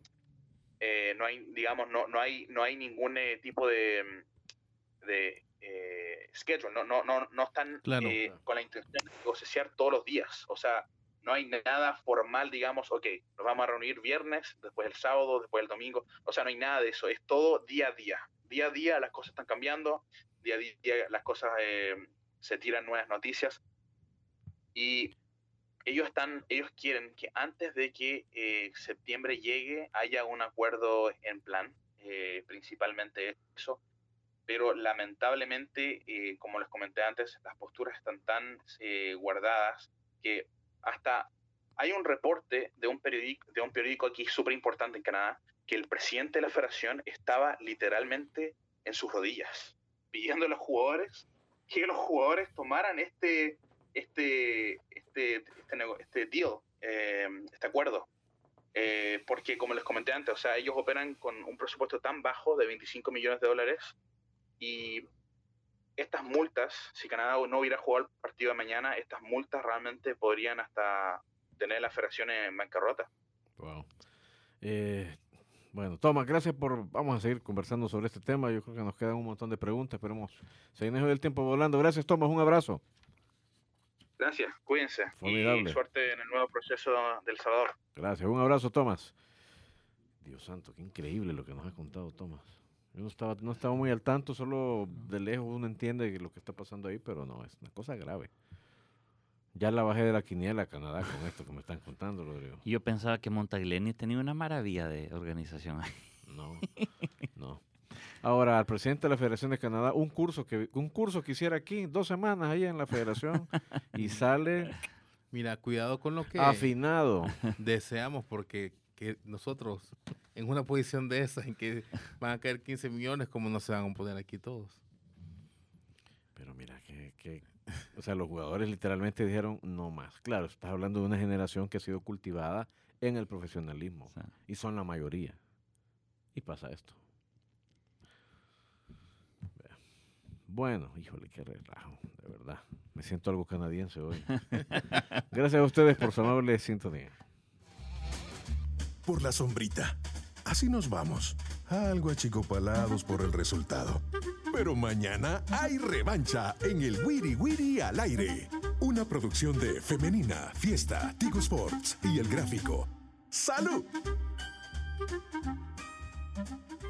J: Eh, no hay, digamos, no, no hay, no hay ningún eh, tipo de, de eh, schedule, no, no, no, no están
G: Claro.
J: eh, con la intención de negociar todos los días, o sea, no hay nada formal, digamos, ok, nos vamos a reunir viernes, después el sábado, después el domingo, o sea, no hay nada de eso, es todo día a día, día a día las cosas están cambiando, día a día las cosas eh, se tiran nuevas noticias, y ellos están, ellos quieren que antes de que eh, septiembre llegue haya un acuerdo en plan, eh, principalmente eso, pero lamentablemente, eh, como les comenté antes, las posturas están tan eh, guardadas que hasta hay un reporte de un periódico, de un periódico aquí súper importante en Canadá, que el presidente de la federación estaba literalmente en sus rodillas, pidiendo a los jugadores que los jugadores tomaran este este este este, este deal, eh, este acuerdo, eh, porque como les comenté antes, o sea, ellos operan con un presupuesto tan bajo de veinticinco millones de dólares, y estas multas, si Canadá no hubiera jugado el partido de mañana, estas multas realmente podrían hasta tener la federación en bancarrota.
E: Wow. Eh, bueno, Tomás, gracias por... Vamos a seguir conversando sobre este tema. Yo creo que nos quedan un montón de preguntas. Esperemos seguir el tiempo volando. Gracias, Tomás. Un abrazo.
J: Gracias, cuídense.
E: Formidable.
J: Y suerte en el nuevo proceso de El Salvador.
E: Gracias. Un abrazo, Tomás. Dios santo, qué increíble lo que nos ha contado Tomás. Yo no estaba, no estaba muy al tanto, solo de lejos uno entiende lo que está pasando ahí, pero no, es una cosa grave. Ya la bajé de la quiniela a Canadá con esto que me están contando, Rodrigo.
F: Yo pensaba que Montagleni tenía una maravilla de organización.
E: No, no. Ahora, al presidente de la Federación de Canadá, un curso que un curso que hiciera aquí, dos semanas ahí en la Federación, y sale...
G: Mira, cuidado con lo que
E: afinado.
G: Deseamos, porque que nosotros en una posición de esas en que van a caer quince millones, ¿cómo no se van a poner aquí todos?
E: Pero mira, que, que o sea, los jugadores literalmente dijeron no más. Claro, estás hablando de una generación que ha sido cultivada en el profesionalismo, sí, y son la mayoría. Y pasa esto. Bueno, híjole, qué relajo, de verdad. Me siento algo canadiense hoy. Gracias a ustedes por su amable sintonía.
A: Por la sombrita. Así nos vamos. Algo achicopalados por el resultado. Pero mañana hay revancha en el Wiri Wiri al aire. Una producción de Femenina, Fiesta, Tigo Sports y El Gráfico. ¡Salud!